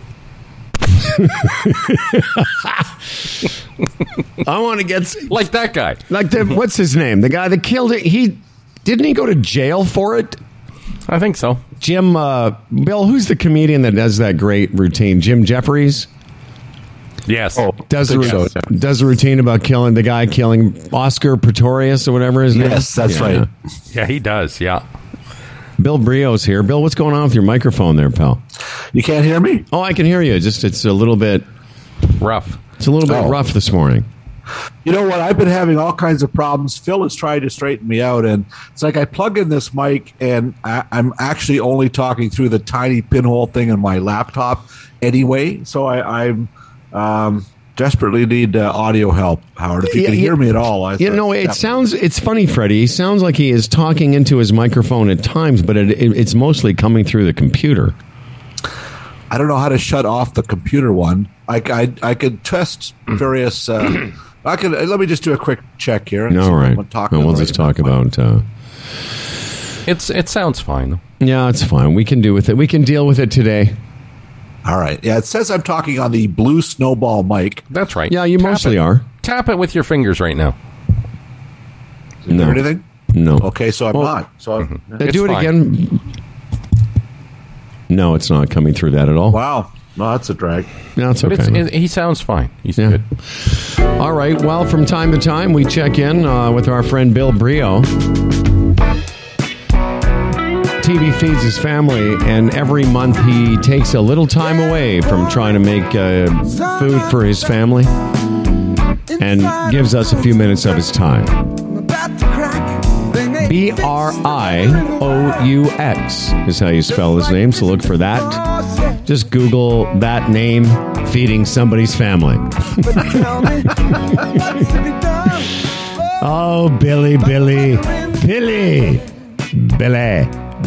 I want to get... Like that guy. Like, the, what's his name? The guy that killed it. He Didn't he go to jail for it? I think so. Jim, uh, Bill, who's the comedian that does that great routine? Jim Jeffries? Yes. Oh, Does a, think so, yeah. does a routine about killing the guy killing Oscar Pretorius or whatever his name is? Yes, that's Yeah, right. yeah. Yeah, he does. Yeah. Bill Brio's here. Bill, what's going on with your microphone there, pal? You can't hear me? Oh, I can hear you. Just it's a little bit Rough. it's a little bit Oh. rough this morning. You know what? I've been having all kinds of problems. Phil is trying to straighten me out, and it's like I plug in this mic, and I, I'm actually only talking through the tiny pinhole thing in my laptop anyway. So I, I'm um, desperately need uh, audio help, Howard. If you Yeah, can yeah. hear me at all, I You know, it sounds it's funny, Freddie. He sounds like he is talking into his microphone at times, but it, it, it's mostly coming through the computer. I don't know how to shut off the computer one. I, I, I could test various. Uh, I could let me just do a quick check here. and see All if right. I'm talking No, we'll the just right talk amount. about. Uh, It's It sounds fine, though. yeah, it's fine. We can do with it. We can deal with it today. All right. Yeah, it says I'm talking on the Blue Snowball mic. That's right. Yeah, you Tap mostly it. are. Tap it with your fingers right now. Is there No. anything? No. Okay, so I'm Well, not. So I'm, Uh, It's do it fine. again. No, it's not coming through that at all. wow. No, that's a drag. No, it's But okay. it's, it, he sounds fine. He's Yeah. good. All right. Well, from time to time, we check in uh, with our friend Bill Brio. T V feeds his family, and every month he takes a little time away from trying to make uh, food for his family and gives us a few minutes of his time. B R I O U X is how you spell his name, so look for that. Just Google that name, feeding somebody's family. Oh, Billy, Billy, Billy, Billy,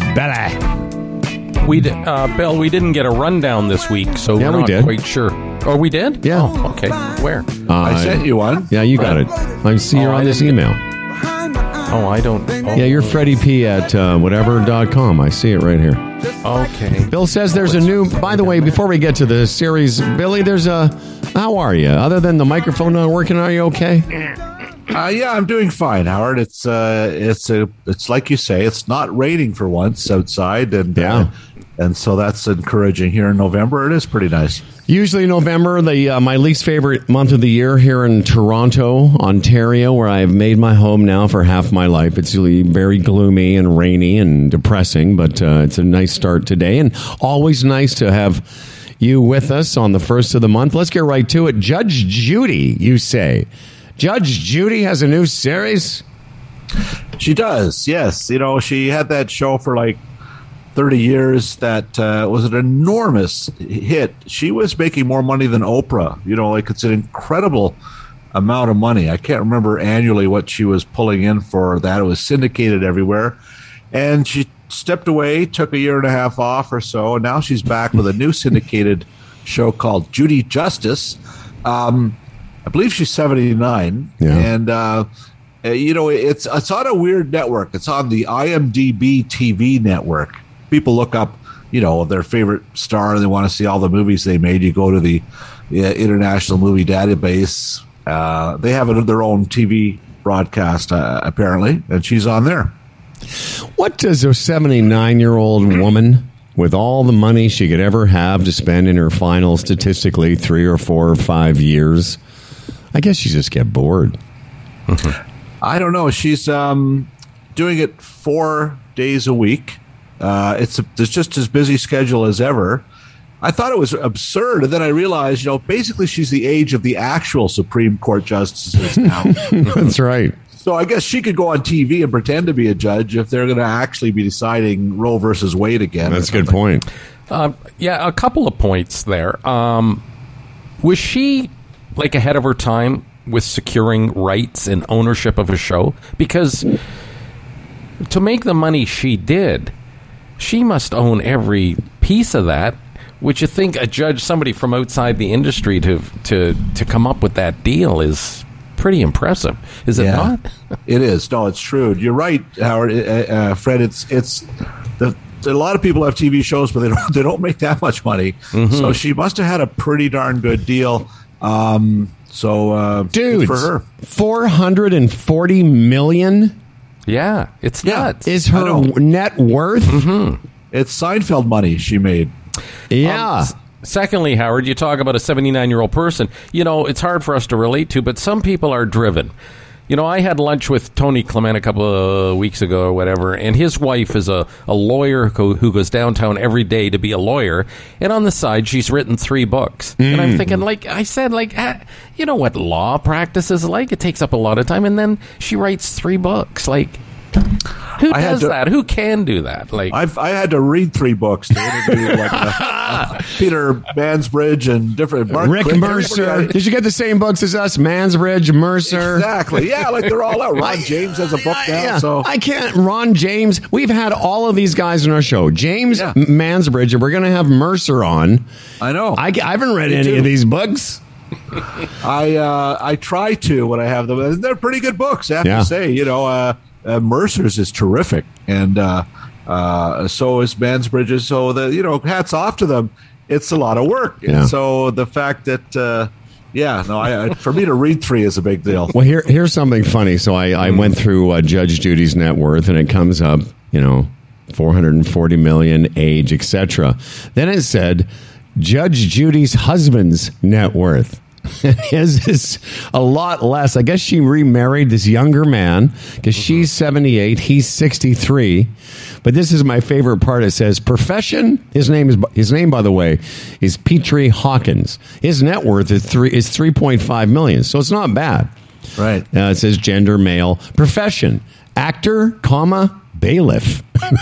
Billy. We d- uh, Bill, we didn't get a rundown this week, so Yeah, we're we not did. quite sure. Oh, we did? Yeah. Oh, okay. Where? I Uh, sent you one. Yeah, you got it. I see you're Oh, I on this didn't- email. Oh, I don't. Oh, Yeah, you're Freddie P at uh, whatever dot com. I see it right here. Okay. Bill says there's a new. By the way, before we get to the series, Billy, there's a. How are you? Other than the microphone not working, are you okay? Uh, yeah, I'm doing fine, Howard. It's uh, it's a, it's like you say, it's not raining for once outside, and Yeah. uh, and so that's encouraging. Here in November, it is pretty nice. Usually November, the uh, my least favorite month of the year here in Toronto, Ontario, where I've made my home now for half my life. It's really very gloomy and rainy and depressing, but uh, it's a nice start today, and always nice to have you with us on the first of the month. Let's get right to it. Judge Judy, you say. Judge Judy has a new series? She does, yes. You know, she had that show for like thirty years that uh, was an enormous hit. She was making more money than Oprah. You know, like it's an incredible amount of money. I can't remember annually what she was pulling in for that. It was syndicated everywhere. And she stepped away, took a year and a half off or so, and now she's back with a new syndicated show called Judy Justice. Um, I believe she's seventy-nine. Yeah. And, uh, uh, you know, it's it's on a weird network. It's on the I M D B T V network. People look up, you know, their favorite star and they want to see all the movies they made. You go to the uh, International Movie Database. Uh, they have it, their own T V broadcast, uh, apparently, and she's on there. What does a seventy-nine-year-old woman with all the money she could ever have to spend in her final, statistically, three or four or five years, I guess she just get bored. I don't know. She's um, doing it four days a week. Uh, it's, a, it's just as busy schedule as ever. I thought it was absurd, and then I realized, you know, basically she's the age of the actual Supreme Court justices now. That's right. So I guess she could go on T V and pretend to be a judge if they're going to actually be deciding Roe versus Wade again. That's a good point. Uh, yeah, a couple of points there. Um, was she like ahead of her time with securing rights and ownership of a show? Because to make the money she did, she must own every piece of that. Which you think a judge, somebody from outside the industry, to to to come up with that deal is pretty impressive, is it Yeah. not? It is. No, it's true. You're right, Howard. Uh, uh, Fred, it's it's the, a lot of people have T V shows, but they don't they don't make that much money. Mm-hmm. So she must have had a pretty darn good deal. Um, so, uh, Dude, good for her. four hundred forty million Yeah, it's Yeah. nuts. is I her know. net worth. It's Seinfeld money she made. Yeah. Um, Secondly, Howard, you talk about a seventy-nine-year-old person. You know, it's hard for us to relate to, but some people are driven. You know, I had lunch with Tony Clement a couple of weeks ago or whatever, and his wife is a, a lawyer who, who goes downtown every day to be a lawyer, and on the side, she's written three books. Mm. And I'm thinking, like, I said, like, ah, you know what law practice is like? It takes up a lot of time, and then she writes three books. Like, who I had does to- that? Who can do that? Like, I've I had to read three books to interview like uh, uh, Peter Mansbridge and different Mark Rick Crick, Mercer. everybody. Did you get the same books as us? Mansbridge, Mercer. Exactly. Yeah, like they're all out. Ron James has a book now. Yeah. So I can't. Ron James. We've had all of these guys on our show. James Yeah. Mansbridge, and we're going to have Mercer on. I know. I, I haven't read Me any too. of these books. I uh, I try to when I have them. And they're pretty good books, I have Yeah. to say. You know, uh, uh, Mercer's is terrific, and uh, uh, so is Mansbridge's. So the you know, hats off to them. It's a lot of work. Yeah. And so the fact that uh, yeah, no, I, I for me to read three is a big deal. Well, here here's something funny. So I, I went through uh, Judge Judy's net worth, and it comes up, you know, four hundred forty million, age, et cetera. Then it said Judge Judy's husband's net worth. His is a lot less. I guess she remarried this younger man because she's seventy-eight, he's sixty-three. But this is my favorite part. It says profession. His name is his name, by the way, is Petrie Hawkins. His net worth is three is three point five million. So it's not bad. Right. Uh, it says gender male. Profession actor, comma bailiff.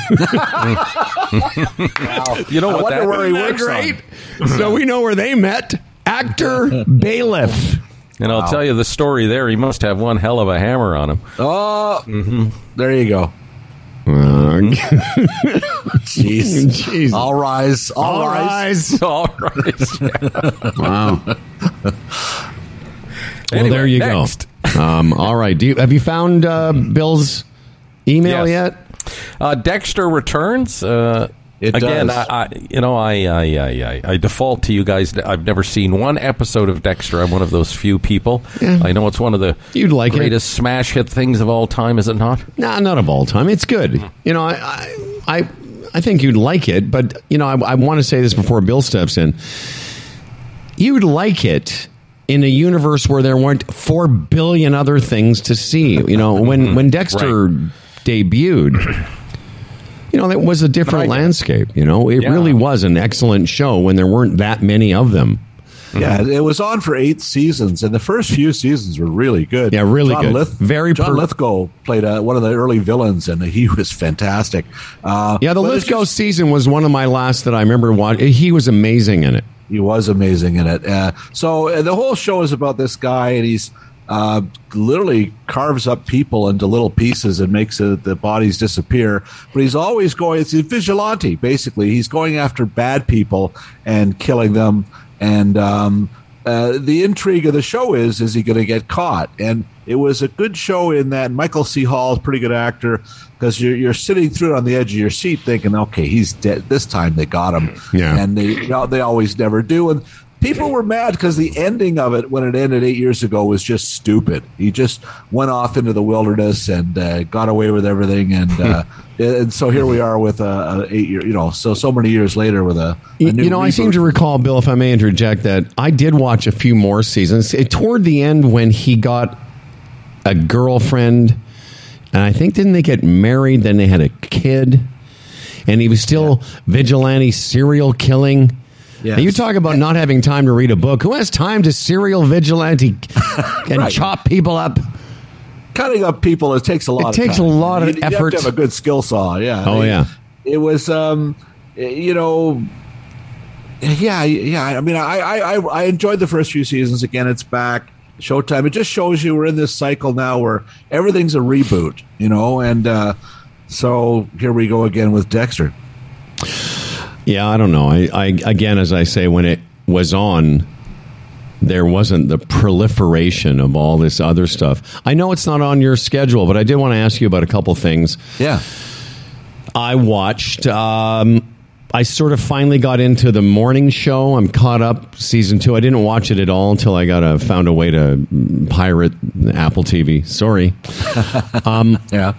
you know I what wonder that where he Isn't that works great? on. So we know where they met. Actor, bailiff. And I'll tell you the story there. He must have one hell of a hammer on him. Oh, there you go. Uh, Jeez. Jeez. All rise. All, All rise. rise. All right. Wow. Well, Anyway, there you next. go. Um, all right. Do you, have you found uh, Bill's email Yes. yet? Uh, Dexter returns. Uh, It again, does. I, I, you know, I, I, I, I, I default to you guys. I've never seen one episode of Dexter. I'm one of those few people. Yeah. I know it's one of the You'd like it. greatest smash hit things of all time, is it not? Nah, not of all time. It's good. You know, I, I, I, I think you'd like it, but you know, I, I want to say this before Bill steps in. You'd like it in a universe where there weren't four billion other things to see. You know, when when Dexter Right. debuted, you know, that was a different Right. landscape. You know, it Yeah. really was an excellent show when there weren't that many of them. Yeah, it was on for eight seasons, and the first few seasons were really good. Yeah, really John good. Lith- Very John per- Lithgow played uh, one of the early villains, and he was fantastic. Uh, Yeah, the but it's Lithgow just- season was one of my last that I remember watching. He was amazing in it. He was amazing in it. Uh, so uh, the whole show is about this guy, and he's uh, literally carves up people into little pieces and makes uh, the bodies disappear. But he's always going, it's a vigilante, basically. He's going after bad people and killing them. And um, uh, the intrigue of the show is, is he going to get caught? And it was a good show in that Michael C. Hall is a pretty good actor, because you're, you're sitting through it on the edge of your seat thinking, okay, he's dead. This time they got him. Yeah. And they, you know, they always never do. And people were mad because the ending of it, when it ended eight years ago, was just stupid. He just went off into the wilderness and uh, got away with everything. And uh, and so here we are with a, a eight year, you know, so so many years later with a, a You new you know, I seem reboot. to recall, Bill, if I may interject, that I did watch a few more seasons. It, toward the end, when he got a girlfriend, and I think didn't they get married? Then they had a kid, and he was still vigilante serial killing. Yes. Now, you talk about not having time to read a book. Who has time to serial vigilante and Right. chop people up? Cutting up people, it takes a lot. It of takes time. a lot of you, You have effort. to have a good skill saw. Yeah. Oh, It- yeah. It was, um, you know, yeah, yeah. I mean, I, I, I I enjoyed the first few seasons. Again, it's back. Showtime. It just shows you we're in this cycle now where everything's a reboot, you know, and uh, so here we go again with Dexter. Yeah, I don't know. I, I again, as I say, when it was on, there wasn't the proliferation of all this other stuff. I know it's not on your schedule, but I did want to ask you about a couple things. Yeah. I watched, um, I sort of finally got into the morning show. I'm caught up, season two. I didn't watch it at all until I got a, found a way to pirate Apple T V. Sorry. Um, yeah.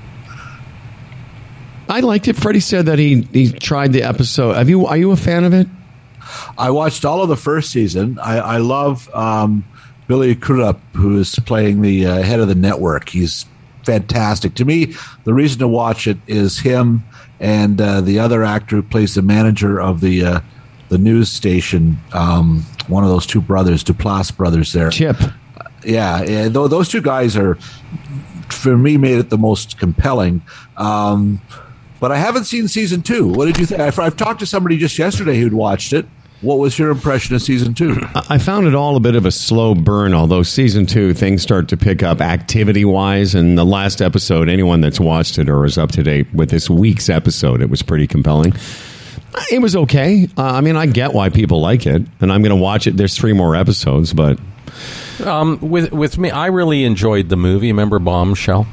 I liked it. Freddie said that he, he tried the episode. Have you? Are you a fan of it? I watched all of the first season. I, I love um, Billy Crudup, who is playing the uh, head of the network. He's fantastic. To me, the reason to watch it is him and uh, the other actor who plays the manager of the uh, the news station. Um, one of those two brothers, Duplass brothers. There, Chip. Yeah, yeah. Th- those two guys are, for me, made it the most compelling. Um, But I haven't seen season two. What did you think? I've, I've talked to somebody just yesterday who'd watched it. What was your impression of season two? I found it all a bit of a slow burn, although season two, things start to pick up activity-wise. And the last episode, anyone that's watched it or is up to date with this week's episode, it was pretty compelling. It was okay. Uh, I mean, I get why people like it, and I'm going to watch it. There's three more episodes, but... Um, with, with me, I really enjoyed the movie. Remember Bombshell?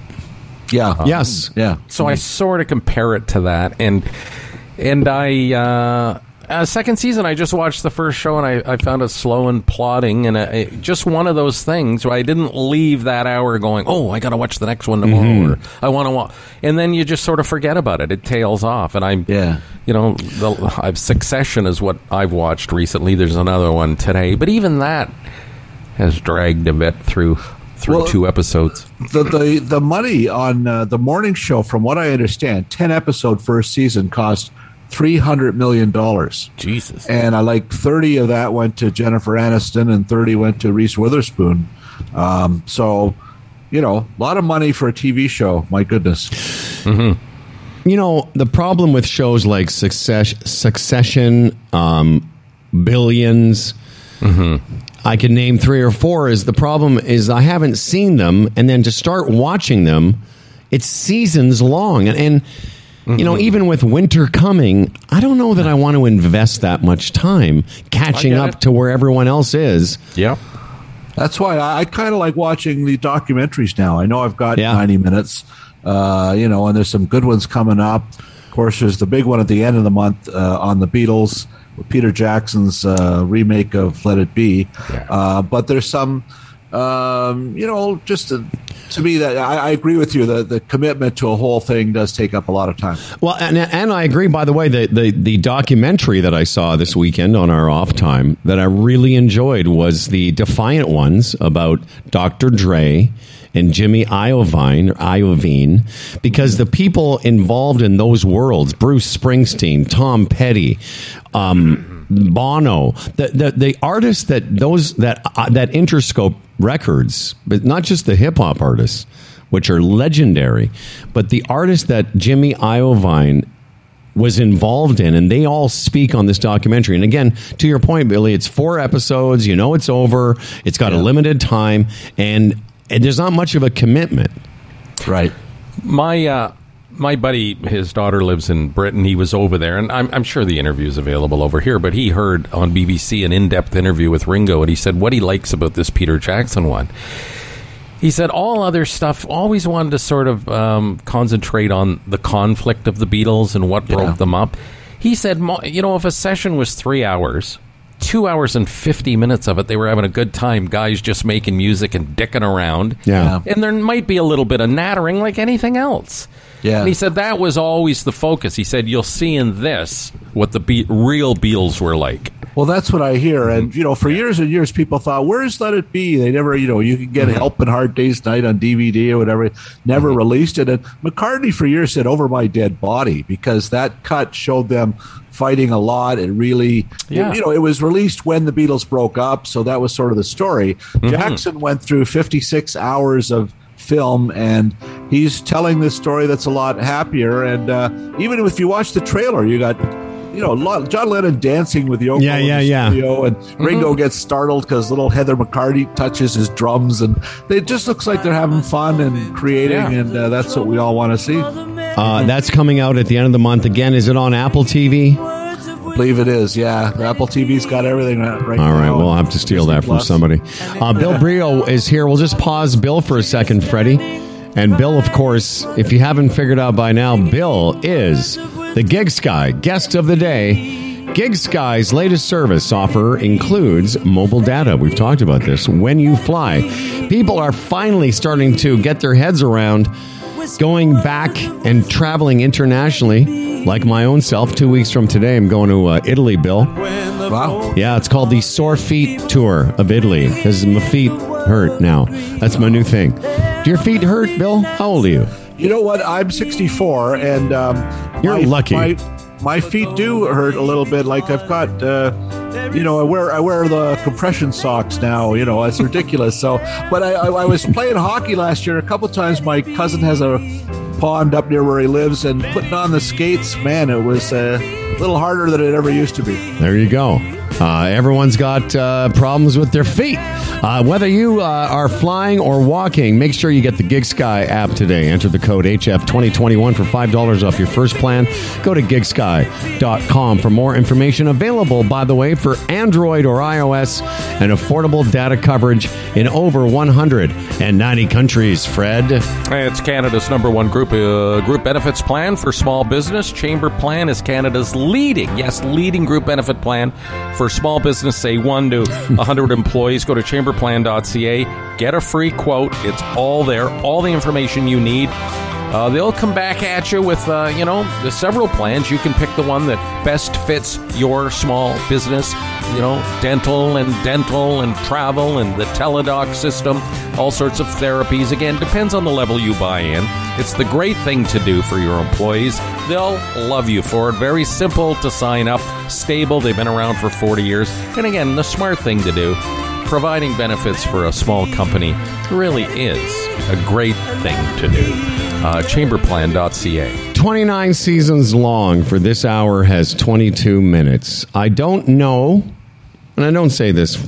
Yeah. Um, yes. Yeah. So I sort of compare it to that, and and I uh, uh, second season I just watched the first show and I, I found it slow and plodding, and uh, it, just one of those things where I didn't leave that hour going, oh, I got to watch the next one tomorrow, mm-hmm. or I want to watch, and then you just sort of forget about it. It tails off, and I'm yeah, you know, the, I've Succession is what I've watched recently. There's another one today, but even that has dragged a bit through. Through well, two episodes. The the, the money on uh, the morning show, from what I understand, ten episode first season cost three hundred million dollars. Jesus. And I like thirty of that went to Jennifer Aniston and thirty went to Reese Witherspoon. Um, so, you know, a lot of money for a T V show. My goodness. Mm-hmm. You know, the problem with shows like Success, Succession, um, Billions, mm-hmm. I can name three or four, is the problem is I haven't seen them, and then to start watching them, it's seasons long. And, and mm-hmm. you know, even with winter coming, I don't know that I want to invest that much time catching up it. to where everyone else is. Yeah. That's why I, I kind of like watching the documentaries now. I know I've got yeah. ninety minutes, uh, you know, and there's some good ones coming up. Of course, there's the big one at the end of the month uh, on the Beatles, Peter Jackson's uh, remake of Let It Be. Yeah. Uh, but there's some, um, you know, just to, to me, that I, I agree with you. The, the commitment to a whole thing does take up a lot of time. Well, and, and I agree, by the way, the, the, the documentary that I saw this weekend on our off time that I really enjoyed was the Defiant Ones about Doctor Dre and Jimmy Iovine, or Iovine, because the people involved in those worlds, Bruce Springsteen, Tom Petty, um, Bono, the, the the artists that those that uh, that Interscope Records, but not just the hip hop artists, which are legendary, but the artists that Jimmy Iovine was involved in, and they all speak on this documentary. And again, to your point, Billy, it's four episodes. You know, it's over. It's got yeah. a limited time, and And there's not much of a commitment. Right. My uh, my buddy, his daughter lives in Britain. He was over there, and I'm, I'm sure the interview is available over here, but he heard on B B C an in-depth interview with Ringo, and he said what he likes about this Peter Jackson one. He said all other stuff, always wanted to sort of um, concentrate on the conflict of the Beatles and what broke yeah. them up. He said, you know, if a session was three hours... Two hours and fifty minutes of it, they were having a good time. Guys just making music and dicking around. Yeah. And there might be a little bit of nattering like anything else. Yeah. And he said that was always the focus. He said, you'll see in this what the Be- real Beatles were like. Well, that's what I hear. And, you know, for years and years, people thought, where's Let It Be? They never, you know, you could get mm-hmm. Help and Hard Day's Night on D V D or whatever. Never mm-hmm. released it. And McCartney for years said Over My Dead Body, because that cut showed them fighting a lot. It really, yeah. you know, it was released when the Beatles broke up. So that was sort of the story. Mm-hmm. Jackson went through fifty-six hours of film, and he's telling this story that's a lot happier. And uh, even if you watch the trailer, you got, you know, John Lennon dancing with Yoko yeah, yeah, in the yeah. studio, and mm-hmm. Ringo gets startled because little Heather McCartney touches his drums, and it just looks like they're having fun and creating, yeah. and uh, that's what we all want to see. Uh, that's coming out at the end of the month. Again, is it on Apple T V? believe it is. Yeah, the Apple T V's got everything right, right All now. right, we'll have to steal Disney that from Plus. somebody. Uh, Bill Brio is here. We'll just pause Bill for a second, Freddie. And Bill, of course, if you haven't figured out by now, Bill is the GigSky guest of the day. GigSky's latest service offer includes mobile data. We've talked about this. When you fly, people are finally starting to get their heads around going back and traveling internationally, like my own self. Two weeks from today, I'm going to uh, Italy, Bill. Wow. Yeah, it's called the Sore Feet Tour of Italy, because my feet hurt now. That's my new thing. Do your feet hurt, Bill? How old are you? You know what? I'm sixty-four, and um, You're my, lucky. My, my feet do hurt a little bit. Like I've got, uh, you know, I wear I wear the compression socks now. You know, it's ridiculous. So, but I, I, I was playing hockey last year. A couple times, my cousin has a pond up near where he lives, and putting on the skates, man, it was uh, a little harder than it ever used to be. There you go. Uh, everyone's got uh, problems with their feet. Uh, whether you uh, are flying or walking, make sure you get the GigSky app today. Enter the code H F twenty twenty-one for five dollars off your first plan. Go to gig sky dot com for more information. Available, by the way, for Android or iOS, and affordable data coverage in over one hundred ninety countries. Fred? It's Canada's number one group uh, group benefits plan for small business. Chamber Plan is Canada's leading, yes, leading group benefit plan for small business, say one to one hundred employees. Go to chamber plan dot c a. Get a free quote. It's all there, all the information you need. Uh, they'll come back at you with, uh, you know, the several plans. You can pick the one that best fits your small business. You know, dental and dental and travel and the teledoc system, all sorts of therapies. Again, depends on the level you buy in. It's the great thing to do for your employees. They'll love you for it. Very simple to sign up, stable. They've been around for forty years. And again, the smart thing to do, providing benefits for a small company really is a great thing to do. Uh, chamber plan dot c a. twenty-nine seasons long. For this hour has twenty-two minutes. I don't know, and I don't say this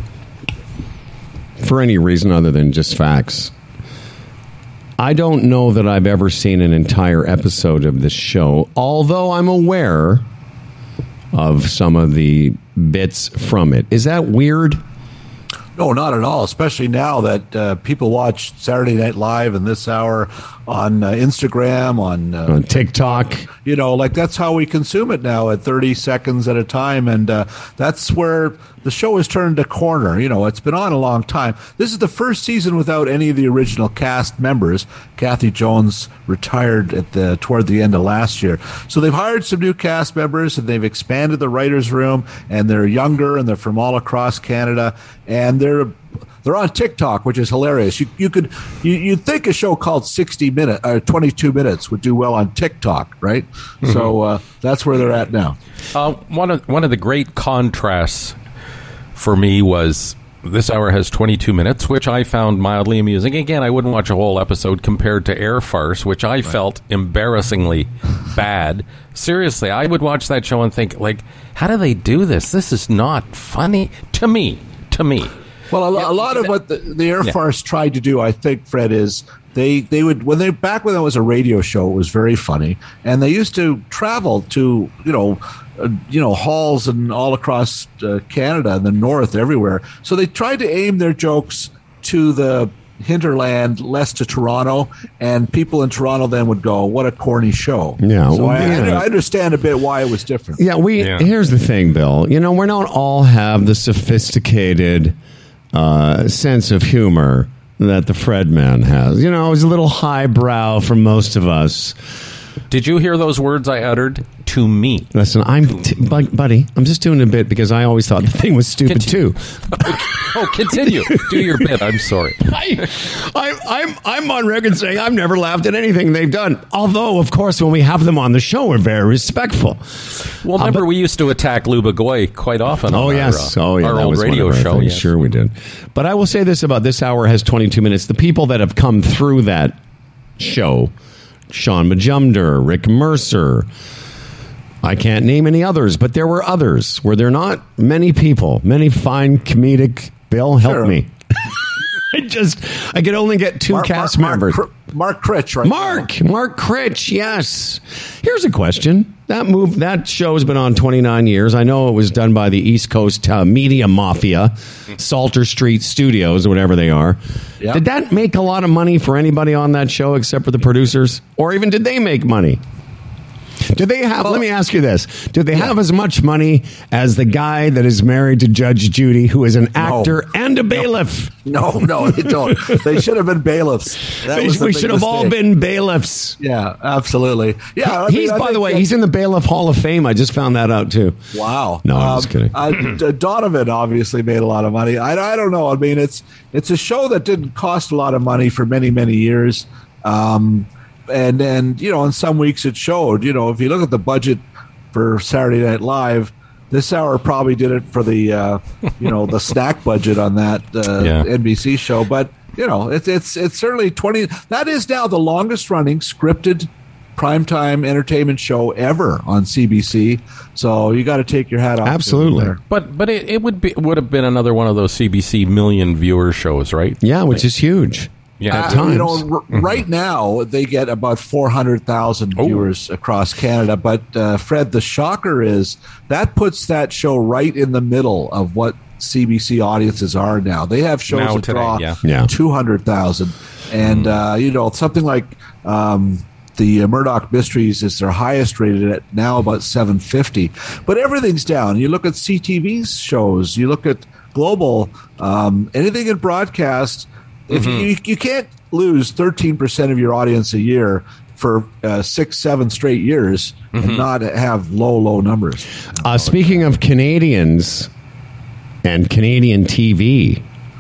for any reason other than just facts. I don't know that I've ever seen an entire episode of this show, although I'm aware of some of the bits from it. Is that weird? No, not at all, especially now that uh, people watch Saturday Night Live in this hour on uh, Instagram, on, uh, On TikTok. You know, like that's how we consume it now at thirty seconds at a time. And uh, that's where the show has turned a corner. You know, it's been on a long time. This is the first season without any of the original cast members. Kathy Jones retired at the toward the end of last year. So they've hired some new cast members, and they've expanded the writer's room, and they're younger, and they're from all across Canada, and they're They're on TikTok, which is hilarious. You you could you you'd think a show called sixty minutes or twenty-two minutes would do well on TikTok, right? Mm-hmm. So uh, that's where they're at now. Uh, one of one of the great contrasts for me was this hour has twenty-two minutes, which I found mildly amusing. Again, I wouldn't watch a whole episode compared to Air Farce, which I right. felt embarrassingly bad. Seriously, I would watch that show and think, like, how do they do this? This is not funny to me. To me. Well, a, yeah, a lot of what the, the Air yeah. Farce tried to do, I think, Fred, is they, they would when they back when it was a radio show, it was very funny, and they used to travel to you know, uh, you know halls and all across uh, Canada and the north, everywhere. So they tried to aim their jokes to the hinterland, less to Toronto, and people in Toronto then would go, "What a corny show!" Yeah, so well, I, yeah. I understand a bit why it was different. Yeah, we. Yeah. Here's the thing, Bill. You know, we don't all have the sophisticated Uh, sense of humor that the Fred man has. You know, he's a little highbrow for most of us. Did you hear those words I uttered? To me. Listen, I'm t- buddy. I'm just doing a bit because I always thought the thing was stupid continue. too. Oh, continue. Do your bit. I'm sorry. I, I, I'm I'm on record saying I've never laughed at anything they've done. Although, of course, when we have them on the show, we're very respectful. Well, remember, uh, but, we we used to attack Lou Bagoy quite often. Oh on yes, our, uh, oh yeah, our that old was radio one of our show. Yes. Sure, we did. But I will say this about this hour has twenty-two minutes. The people that have come through that show. Sean Majumder, Rick Mercer. I can't name any others, but there were others. Were there not? Many people, many fine comedic. Bill, help sure. me. I just, I could only get two Mark, cast Mark, members. Mark, Mark Critch, right? Mark, now. Mark Critch, yes. Here's a question. that move that show's been on twenty-nine years. I know it was done by the East Coast uh, Media Mafia, Salter Street Studios, or whatever they are. Yep. Did that make a lot of money for anybody on that show except for the producers? Or even did they make money? Do they have, well, let me ask you this. Do they yeah. have as much money as the guy that is married to Judge Judy, who is an actor no. and a bailiff? No, no, they don't. They should have been bailiffs. That we was we should have mistake. all been bailiffs. Yeah, absolutely. Yeah, I he's, mean, by think, the way, uh, he's in the Bailiff Hall of Fame. I just found that out, too. Wow. No, I'm um, just kidding. Uh, Donovan obviously made a lot of money. I, I don't know. I mean, it's it's a show that didn't cost a lot of money for many, many years. Um And, and you know, in some weeks it showed. You know, if you look at the budget for Saturday Night Live, this hour probably did it for the, uh, you know, the snack budget on that uh, yeah. N B C show. But, you know, it's it's it's certainly twenty. That is now the longest running scripted primetime entertainment show ever on C B C. So you got to take your hat off. Absolutely. But but it, it would be would have been another one of those C B C million viewer shows, right? Yeah, which is huge. Yeah, at times. You know, r- mm-hmm. right now they get about four hundred thousand oh. viewers across Canada. But uh, Fred, the shocker is that puts that show right in the middle of what C B C audiences are now. They have shows now that today, draw yeah. Yeah. two hundred thousand, and mm. uh, you know, something like um, the uh, Murdoch Mysteries is their highest rated at now about seven fifty. But everything's down. You look at C T V's shows. You look at Global. Um, anything in broadcast. If mm-hmm. you you can't lose thirteen percent of your audience a year for uh, six, seven straight years mm-hmm. and not have low, low numbers. Uh, speaking of Canadians and Canadian T V,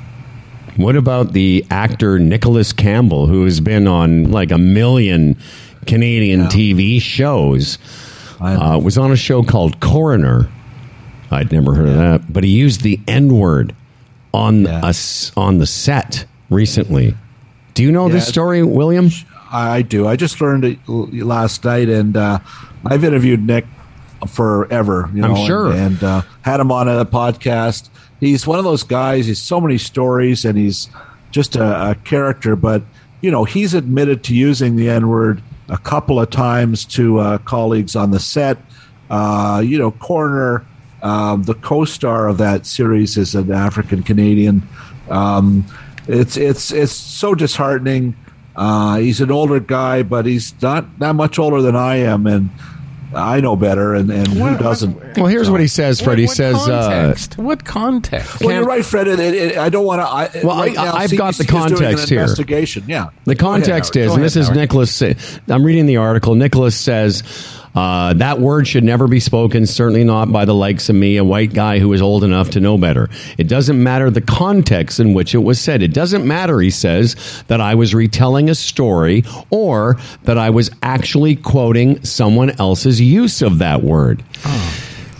what about the actor Nicholas Campbell, who has been on like a million Canadian yeah. T V shows? Uh, was on a show called Coroner. I'd never heard yeah. of that, but he used the N-word on yeah. us on the set recently. Do you know yeah, this story, William? I do. I just learned it last night, and uh, I've interviewed Nick forever. You know, I'm sure, and, and uh, had him on a podcast. He's one of those guys. He's so many stories, and he's just a, a character. But you know, he's admitted to using the N-word a couple of times to uh, colleagues on the set. Uh, you know, Coroner, um, the co-star of that series, is an African Canadian. Um, It's it's it's so disheartening. Uh, he's an older guy, but he's not that much older than I am, and I know better. And, and what, who doesn't? What, well, here's so. what he says, Fred. What, he what says, context? Uh, "What context?" Well, you're right, Fred. It, it, it, I don't want to. I, well, right I, now, I've C B C got the context here. Investigation, yeah. The context ahead, is, Go and ahead, this is Howard. Nicholas. I'm reading the article. Nicholas says. Uh, that word should never be spoken, certainly not by the likes of me, a white guy who is old enough to know better. It doesn't matter the context in which it was said. It doesn't matter, he says, that I was retelling a story or that I was actually quoting someone else's use of that word. Oh.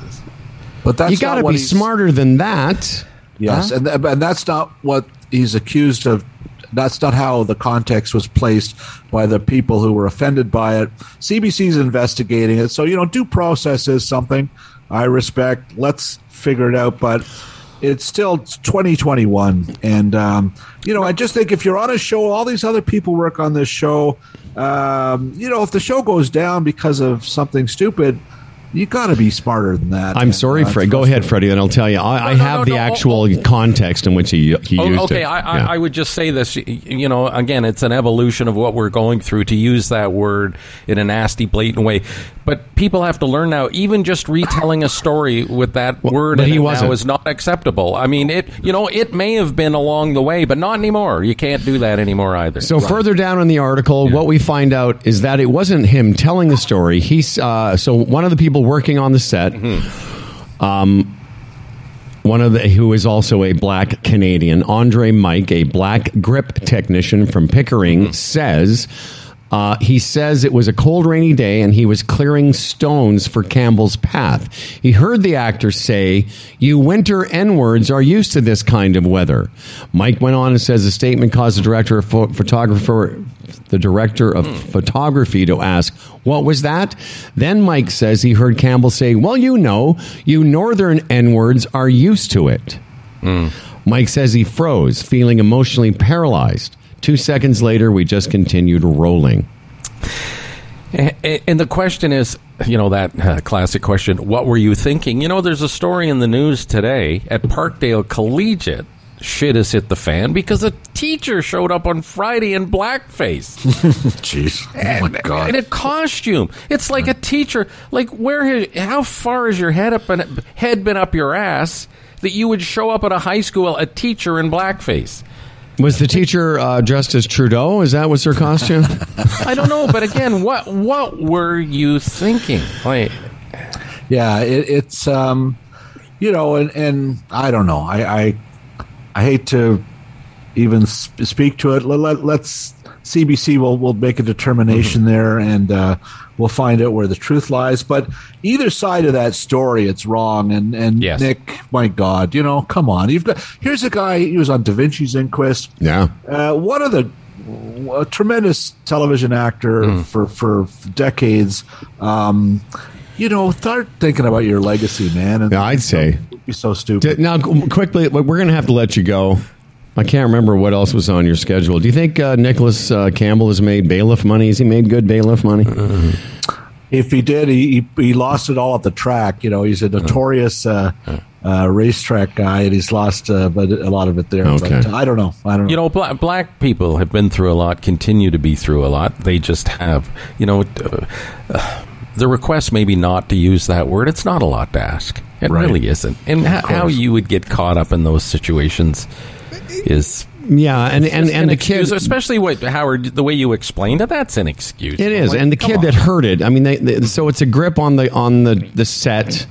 But that's you got to be smarter than that. Yes, huh? and, th- and that's not what he's accused of. That's not how the context was placed by the people who were offended by it. C B C's investigating it. So, you know, due process is something I respect. Let's figure it out. But it's still twenty twenty-one. And, um, you know, I just think if you're on a show, all these other people work on this show. Um, you know, if the show goes down because of something stupid, you got to be smarter than that. I'm sorry, uh, Fred. Go ahead, Freddie, and I'll tell you. I, no, I no, have no, the no, actual oh, oh. context in which he, he oh, used okay, it. I, I, yeah. I would just say this. You know, again, it's an evolution of what we're going through to use that word in a nasty, blatant way. But people have to learn now, even just retelling a story with that well, word in it now is not acceptable. I mean, it. You know, it may have been along the way, but not anymore. You can't do that anymore either. So right. further down in the article, yeah. what we find out is that it wasn't him telling the story. He's uh, so one of the people working on the set. Mm-hmm. Um, one of the who is also a black Canadian, Andre Mike, a black grip technician from Pickering, mm-hmm. says uh, he says it was a cold, rainy day and he was clearing stones for Campbell's path. He heard the actor say, "You winter N-words are used to this kind of weather." Mike went on and says the statement caused the director of pho- photographer. the director of mm. photography to ask, "What was that?" Then Mike says he heard Campbell say, "Well, you know, you northern N-words are used to it." Mm. Mike says he froze, feeling emotionally paralyzed. Two seconds later, we just continued rolling. And, and the question is, you know, that uh, classic question, what were you thinking? You know, there's a story in the news today at Parkdale Collegiate. Shit has hit the fan because a teacher showed up on Friday in blackface. Jeez. Oh, my God. In a costume. It's like a teacher. Like, where? How far has your head, up and, head been up your ass that you would show up at a high school, a teacher in blackface? Was the teacher uh, dressed as Trudeau? Is that was her costume? I don't know, but again, what what were you thinking? Like, yeah, it, it's um, you know, and, and I don't know. I, I I hate to even sp- speak to it. Let, let, let's C B C will will make a determination mm-hmm. there, and uh, we'll find out where the truth lies. But either side of that story, it's wrong. And and yes. Nick, my God, you know, come on. You've got here's a guy. He was on Da Vinci's Inquest. Yeah, uh, one of the a tremendous television actor mm. for for decades. Um, you know, start thinking about your legacy, man. And yeah, I'd say you're so stupid. Now, quickly, we're going to have to let you go. I can't remember what else was on your schedule. Do you think uh, Nicholas uh, Campbell has made bailiff money? Has he made good bailiff money? If he did, he, he he lost it all at the track. You know, he's a notorious uh, uh, racetrack guy, and he's lost uh, but a lot of it there. Okay. But I don't know. I don't know. You know, black, black people have been through a lot, continue to be through a lot. They just have, you know, uh, uh, the request maybe not to use that word. It's not a lot to ask. It right. really isn't. And ha- how you would get caught up in those situations is yeah, and and, and the kid, especially what Howard, the way you explained it, that's an excuse. It is, like, and the kid on. that heard it. I mean, they, they, so it's a grip on the on the, the set,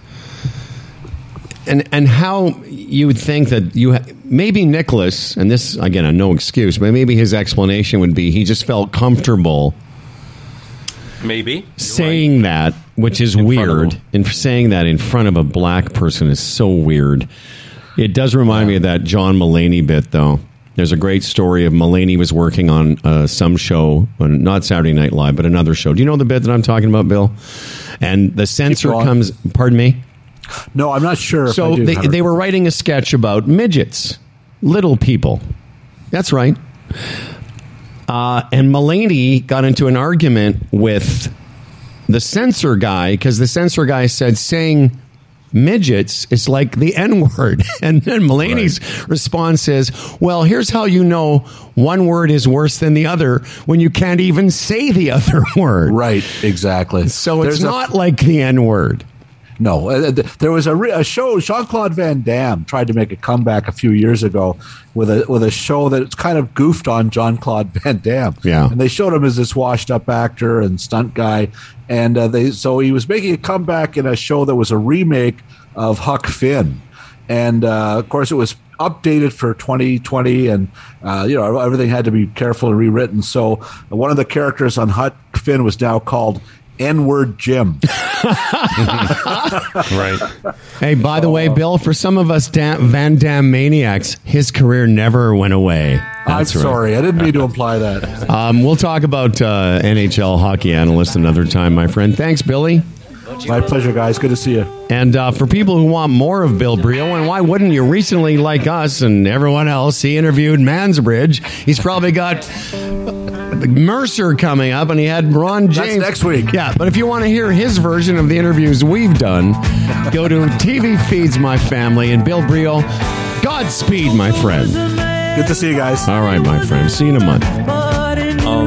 and and how you would think that you ha- maybe Nicholas, and this again, a no excuse, but maybe his explanation would be he just felt comfortable. Maybe saying right. that, which is in weird, and saying that in front of a black person is so weird. It does remind yeah. me of that John Mulaney bit, though. There's a great story of Mulaney was working on uh, some show, not Saturday Night Live, but another show. Do you know the bit that I'm talking about, Bill? And the censor comes. Pardon me. No, I'm not sure. So if I do, they they were writing a sketch about midgets, little people. That's right. Uh, and Mulaney got into an argument with the censor guy because the censor guy said saying midgets is like the N-word. And then Mulaney's right. response is, well, here's how you know one word is worse than the other when you can't even say the other word. Right, exactly. So it's There's not a- like the N-word. No, uh, there was a, re- a show. Jean-Claude Van Damme tried to make a comeback a few years ago with a with a show that kind of goofed on Jean-Claude Van Damme. Yeah, and they showed him as this washed-up actor and stunt guy, and uh, they so he was making a comeback in a show that was a remake of Huck Finn, and uh, of course it was updated for twenty twenty, and uh, you know everything had to be carefully rewritten. So one of the characters on Huck Finn was now called N-word Jim. Right. Hey, by the way, Bill, for some of us da- Van Damme maniacs, his career never went away. That's I'm right. sorry. I didn't mean to imply that. Um, we'll talk about uh, N H L hockey analyst another time, my friend. Thanks, Billy. My pleasure, guys. Good to see you. And uh, for people who want more of Bill Brio, and why wouldn't you? Recently, like us and everyone else, he interviewed Mansbridge. He's probably got Mercer coming up, and he had Ron James. That's next week. Yeah, but if you want to hear his version of the interviews we've done, go to T V Feeds My Family and Bill Brio. Godspeed, my friend. Good to see you guys. All right, my friend. See you in a month. Um,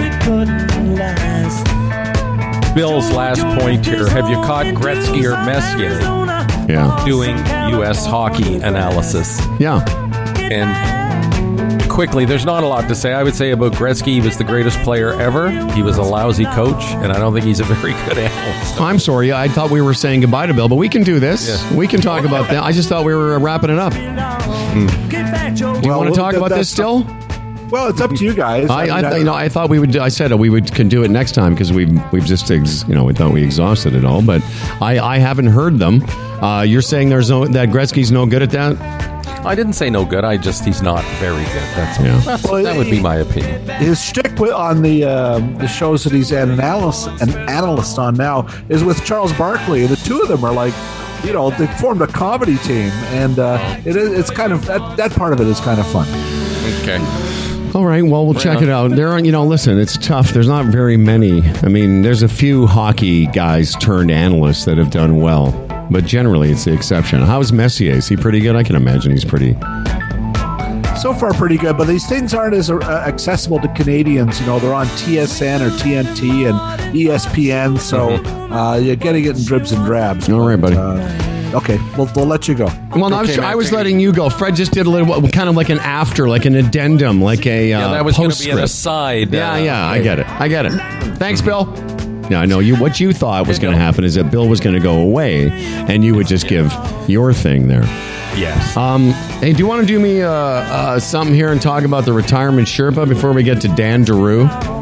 Bill's last point here. Have you caught Gretzky or Messier yeah. doing U S hockey analysis? Yeah. And quickly, there's not a lot to say. I would say about Gretzky, he was the greatest player ever. He was a lousy coach, and I don't think he's a very good analyst. I'm sorry. I thought we were saying goodbye to Bill, but we can do this. Yeah. We can talk about that. I just thought we were wrapping it up. Mm. Do you well, want to talk about this still? Well, it's up to you guys. I, I, th- you know, I thought we would. I said we would can do it next time because we've we've just ex, you know we thought we exhausted it all. But I, I haven't heard them. Uh, you're saying there's no that Gretzky's no good at that. I didn't say no good. I just he's not very good. That's yeah. That's, well, that would be my opinion. His shtick on the uh, the shows that he's an analyst an analyst on now is with Charles Barkley. The two of them are like, you know, they formed a comedy team, and uh, it is it's kind of that that part of it is kind of fun. Okay. All right, well, we'll check it out. There are, you know, listen, it's tough. There's not very many. I mean, there's a few hockey guys turned analysts that have done well, but generally it's the exception. How's Messier? Is he pretty good? I can imagine he's pretty... So far, pretty good, but these things aren't as uh, accessible to Canadians. You know, they're on T S N or T N T and E S P N, so mm-hmm. uh, you're getting it in dribs and drabs. All right, buddy. Uh, okay, we'll, we'll let you go. Well, no, okay, I was, I was letting you go. Fred just did a little, kind of like an after, like an addendum, like a uh, yeah, that was going to be an postscript. aside. Yeah, uh, yeah, I get it. I get it. Thanks, Bill. Yeah, I know you. What you thought was going to happen is that Bill was going to go away, and you would just give your thing there. Yes. Um, hey, do you want to do me uh, uh, something here and talk about the retirement Sherpa before we get to Dan Daru?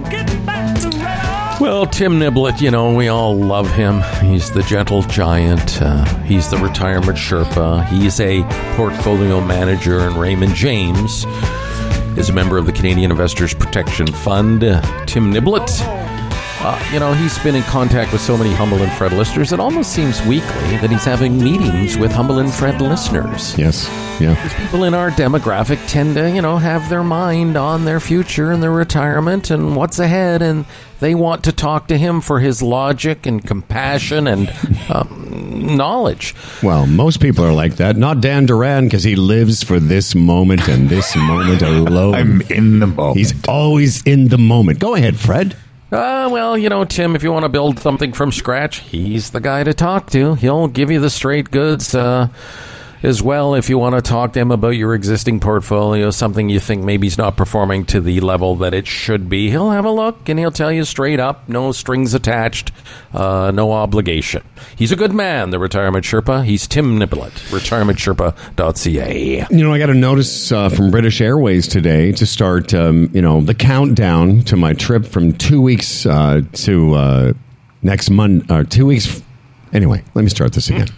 Well, Tim Niblett, you know, we all love him. He's the gentle giant. Uh, he's the retirement Sherpa. He's a portfolio manager, and Raymond James is a member of the Canadian Investors Protection Fund. Uh, Tim Niblett. Uh, you know, he's been in contact with so many Humble and Fred listeners, it almost seems weekly that he's having meetings with Humble and Fred listeners. Yes, yeah. Because people in our demographic tend to, you know, have their mind on their future and their retirement and what's ahead, and they want to talk to him for his logic and compassion and um, knowledge. Well, most people are like that. Not Dan Duran, because he lives for this moment and this moment alone. I'm in the moment. He's always in the moment. Go ahead, Fred. Uh, well, you know, Tim, if you want to build something from scratch, he's the guy to talk to. He'll give you the straight goods uh, as well if you want to talk to him about your existing portfolio, something you think maybe is not performing to the level that it should be. He'll have a look, and he'll tell you straight up, no strings attached, uh, no obligation. He's a good man, the Retirement Sherpa. He's Tim Niblett, retirement sherpa dot c a. You know, I got a notice uh, from British Airways today to start, um, you know, the countdown to my trip from two weeks uh, to uh, next Monday, uh, two weeks. Anyway, let me start this again.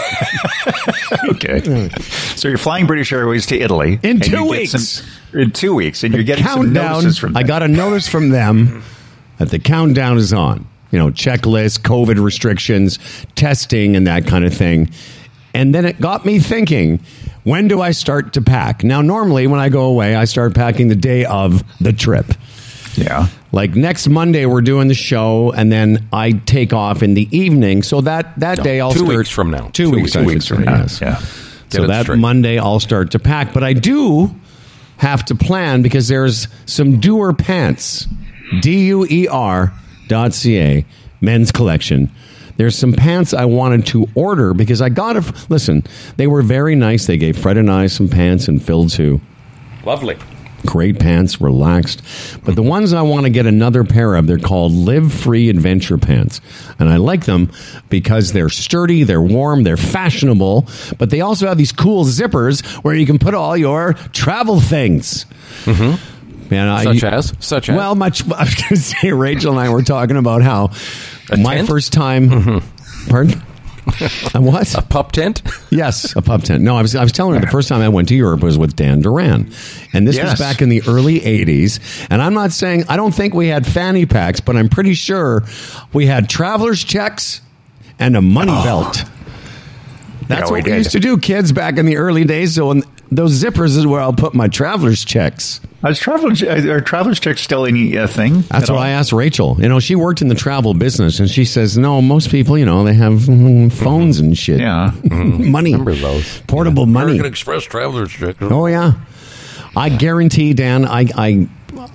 Okay. So you're flying British Airways to Italy. In two weeks. Some, in two weeks. And you're getting countdown, some notices from them. I got a notice from them that the countdown is on. You know, checklist, COVID restrictions, testing, and that kind of thing. And then it got me thinking, when do I start to pack? Now, normally when I go away, I start packing the day of the trip. Yeah. Like next Monday, we're doing the show, and then I take off in the evening. So that, that No, day, I'll two start... weeks from now. Two, Two weeks, weeks- I Two should weeks say, from now. yes. Yeah. So Get it that straight. Monday, I'll start to pack. But I do have to plan because there's some Duer pants, D U E R dot C A, men's collection. There's some pants I wanted to order because I got to... Listen, they were very nice. They gave Fred and I some pants and Phil too. Lovely. Great pants, relaxed. But the ones I want to get another pair of, they're called Live Free Adventure Pants. And I like them because they're sturdy, they're warm, they're fashionable, but they also have these cool zippers where you can put all your travel things. Mm-hmm. Man, I, Such as? Such as? Well, much, I was going to say, Rachel and I were talking about how A my tent? first time... Mm-hmm. Pardon? A what? A pup tent? Yes, a pub tent. No, I was I was telling her the first time I went to Europe was with Dan Duran. And this Yes. was back in the early eighties. And I'm not saying, I don't think we had fanny packs, but I'm pretty sure we had traveler's checks and a money belt. That's Yeah, we what we did. used to do, kids, back in the early days. So in those zippers is where I'll put my traveler's checks. Is traveler's, are traveler's checks still any uh, thing? That's at what all? I asked Rachel. You know, she worked in the travel business, and she says, no, most people, you know, they have mm, phones and shit. Yeah. Money. Remember those. Portable money. American Express traveler's check. Oh, yeah. I guarantee, Dan, I, I,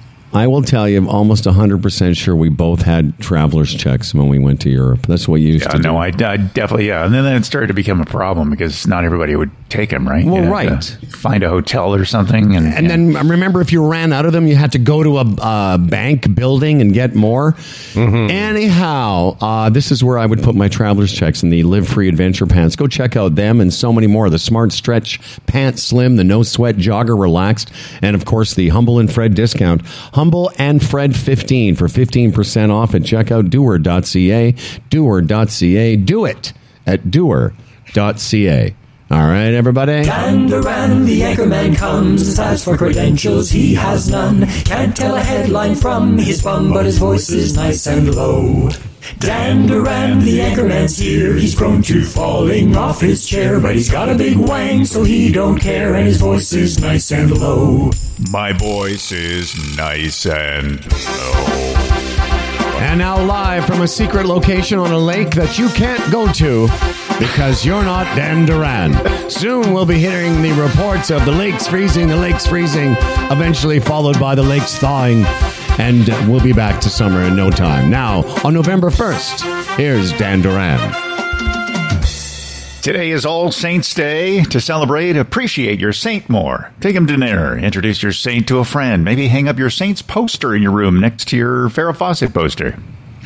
I will tell you, almost one hundred percent sure we both had traveler's checks when we went to Europe. That's what you used Yeah, to do. no, I, I definitely, yeah. And then it started to become a problem because not everybody would take them, right? Well, You had right. to find a hotel or something. And, And then I remember if you ran out of them, you had to go to a uh, bank building and get more. Mm-hmm. Anyhow, uh, this is where I would put my traveler's checks in the Live Free Adventure Pants. Go check out them and so many more. The Smart Stretch Pant Slim, the No Sweat Jogger Relaxed, and of course the Humble and Fred discount. Humble and Fred fifteen for fifteen percent off at checkout. Doer dot C A. Doer dot C A. Do it at Doer dot C A. All right, everybody. Dan Duran, the anchorman comes. As for credentials, he has none. Can't tell a headline from his bum, but his voice is nice and low. Dan Duran, the anchorman's here. He's prone to falling off his chair, but he's got a big wang, so he don't care, and his voice is nice and low. My voice is nice and low. And now live from a secret location on a lake that you can't go to because you're not Dan Duran. Soon we'll be hearing the reports of the lakes freezing, the lakes freezing, eventually followed by the lakes thawing, and we'll be back to summer in no time. Now, on November first, here's Dan Duran. Today is All Saints Day. To celebrate, appreciate your saint more. Take him to dinner. Introduce your saint to a friend. Maybe hang up your saint's poster in your room next to your Farrah Fawcett poster.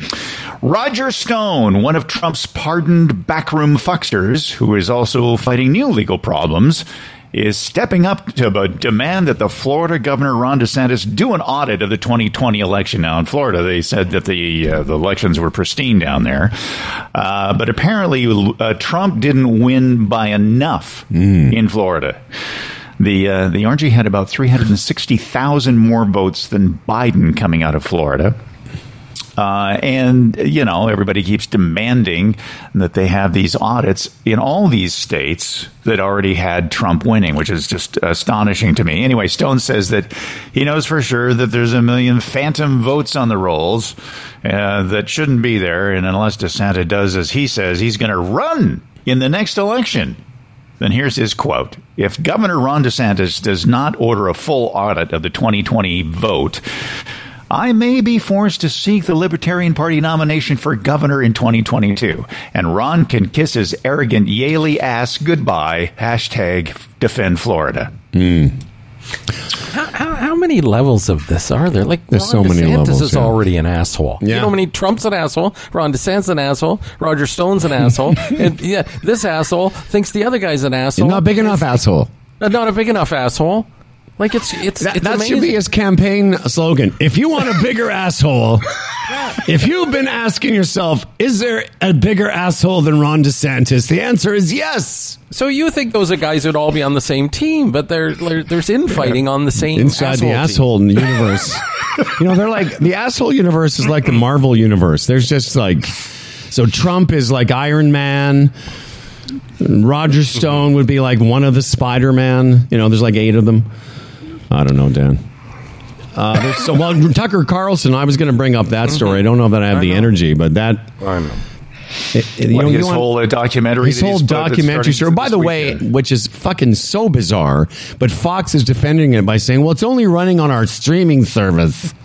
Roger Stone, one of Trump's pardoned backroom fucksters, who is also fighting new legal problems, is stepping up to demand that the Florida Governor Ron DeSantis do an audit of the twenty twenty election. Now, in Florida, they said that the uh, the elections were pristine down there. Uh, but apparently, uh, Trump didn't win by enough mm. in Florida. The uh, the Orangey had about three hundred sixty thousand more votes than Biden coming out of Florida. Uh, and, you know, everybody keeps demanding that they have these audits in all these states that already had Trump winning, which is just astonishing to me. Anyway, Stone says that he knows for sure that there's a million phantom votes on the rolls uh, that shouldn't be there. And unless DeSantis does as he says, he's going to run in the next election. Then here's his quote. If Governor Ron DeSantis does not order a full audit of the twenty twenty vote, I may be forced to seek the Libertarian Party nomination for governor in twenty twenty-two. And Ron can kiss his arrogant Yaley ass goodbye. Hashtag defend Florida. Mm. How, how, how many levels of this are there? Like, There's Ron so many DeSantis levels, is yeah. already an asshole. Yeah. You know, I mean, Trump's an asshole. Ron DeSantis an asshole. Roger Stone's an asshole. And yeah, this asshole thinks the other guy's an asshole. You're not big enough, asshole. Not a big enough asshole. Like, it's it's That, it's that amazing. should be his campaign slogan. If you want a bigger asshole, if you've been asking yourself, is there a bigger asshole than Ron DeSantis? The answer is yes. So you think those are guys would all be on the same team, but they're, they're there's infighting on the same Inside the asshole team. universe. You know, they're like, the asshole universe is like the Marvel universe. There's just like, so Trump is like Iron Man. Roger Stone would be like one of the Spider-Man. You know, there's like eight of them. I don't know, Dan. Uh, there's, so, well, Tucker Carlson, I was going to bring up that story. I don't know that I have I the know. energy, but that... I know. It, it, you What, know, his you want- whole uh, documentary? His that whole he's put that's documentary starting story. By this the way, weekend? which is fucking so bizarre, but Fox is defending it by saying, well, it's only running on our streaming service.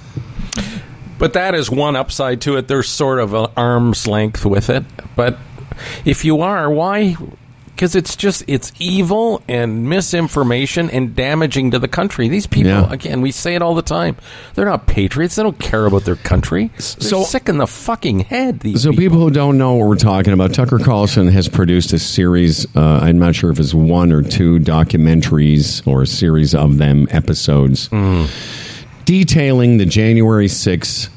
But that is one upside to it. There's sort of an arm's length with it. But if you are, why? Because it's just, it's evil and misinformation and damaging to the country. These people, Yeah. again, we say it all the time. They're not patriots. They don't care about their country. They're So- sick in the fucking head, these So people. people who don't know what we're talking about, Tucker Carlson has produced a series, uh, I'm not sure if it's one or two documentaries or a series of them, episodes, detailing the January sixth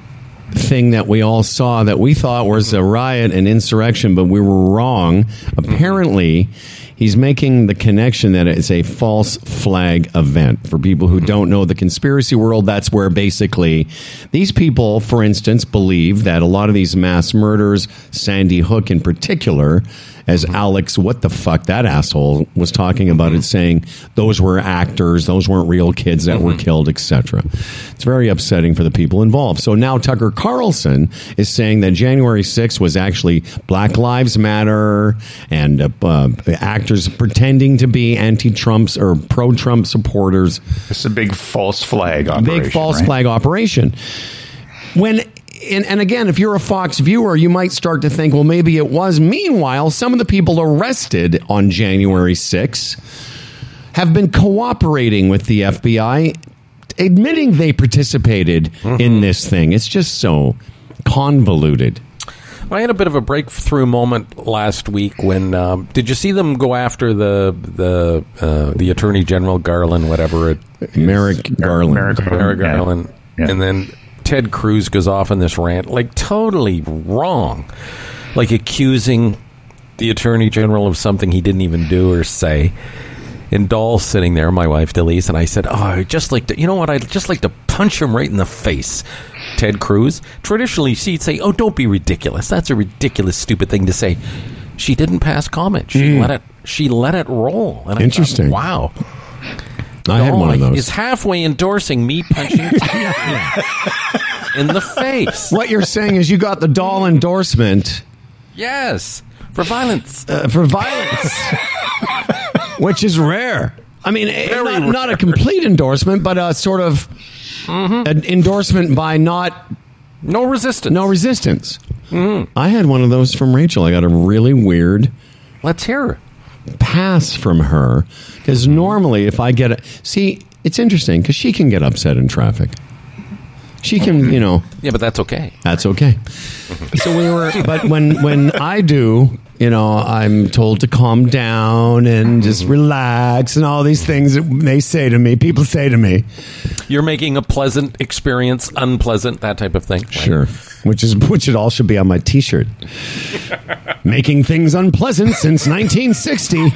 thing that we all saw that we thought was a riot and insurrection, but we were wrong. Apparently, he's making the connection that it's a false flag event. For people who don't know the conspiracy world, that's where basically these people, for instance, believe that a lot of these mass murders, Sandy Hook in particular, as Alex, what the fuck, that asshole was talking about it, saying those were actors, those weren't real kids that were killed, et cetera. It's very upsetting for the people involved. So now Tucker Carlson is saying that January sixth was actually Black Lives Matter and uh, uh, actors pretending to be anti-Trumps or pro-Trump supporters. It's a big false flag operation. Big false right? flag operation. When and, and again, if you're a Fox viewer, you might start to think, well, maybe it was. Meanwhile, some of the people arrested on January sixth have been cooperating with the F B I, admitting they participated Mm-hmm. in this thing. It's just so convoluted. I had a bit of a breakthrough moment last week when um, did you see them go after the the uh, the Attorney General Garland, whatever it Merrick Garland. Merrick Merrick Yeah. Garland, Yeah. and then Ted Cruz goes off on this rant, like totally wrong, like accusing the Attorney General of something he didn't even do or say. And Doll's sitting there, my wife Delise, and I said, "Oh, I'd just like to, you know what? I'd just like to punch him right in the face." Ted Cruz. Traditionally, she'd say, "Oh, don't be ridiculous. That's a ridiculous, stupid thing to say." She didn't pass comment. She Mm. let it. She let it roll. And I Interesting. thought, wow. I had one of those. Is halfway endorsing me punching in the face. What you're saying is you got the doll endorsement. Yes, for violence. Uh, for violence, which is rare. I mean, Very not, rare. not a complete endorsement, but a sort of Mm-hmm. an endorsement by not No resistance. no resistance. Mm-hmm. I had one of those from Rachel. I got a really weird Let's hear it. pass from her because normally if I get a see, it's interesting because she can get upset in traffic. She can, you know, Yeah, but that's okay. that's okay. So we were, but when when I do, you know, I'm told to calm down and just relax and all these things that they say to me, people say to me. You're making a pleasant experience unpleasant, that type of thing. Right? Sure. Which is which it all should be on my T-shirt. Making things unpleasant since nineteen sixty.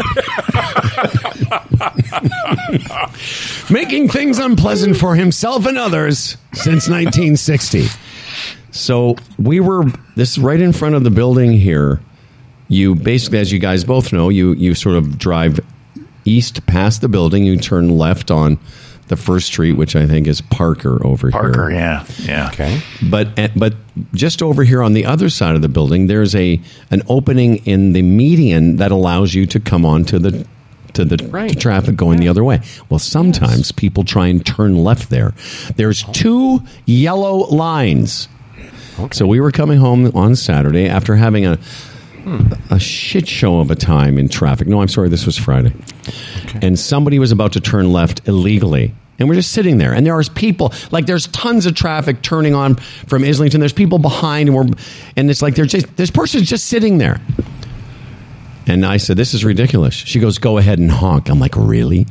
Making things unpleasant for himself and others since nineteen sixty. So we were, this is right in front of the building here. You basically, as you guys both know, you, you sort of drive east past the building. You turn left on the first street, which I think is Parker over here. Parker, yeah, yeah. Okay. But but just over here on the other side of the building, there's a an opening in the median that allows you to come onto the to the Right. to traffic going the other way. Well, sometimes people try and turn left there. There's two yellow lines. So we were coming home on Saturday after having a a shit show of a time in traffic. No, I'm sorry, this was Friday. And somebody was about to turn left illegally. And we're just sitting there. And there are people, like there's tons of traffic turning on from Islington. There's people behind, and we're, and it's like they're just, this person's just sitting there. And I said, this is ridiculous. She goes, go ahead and honk. I'm like, really?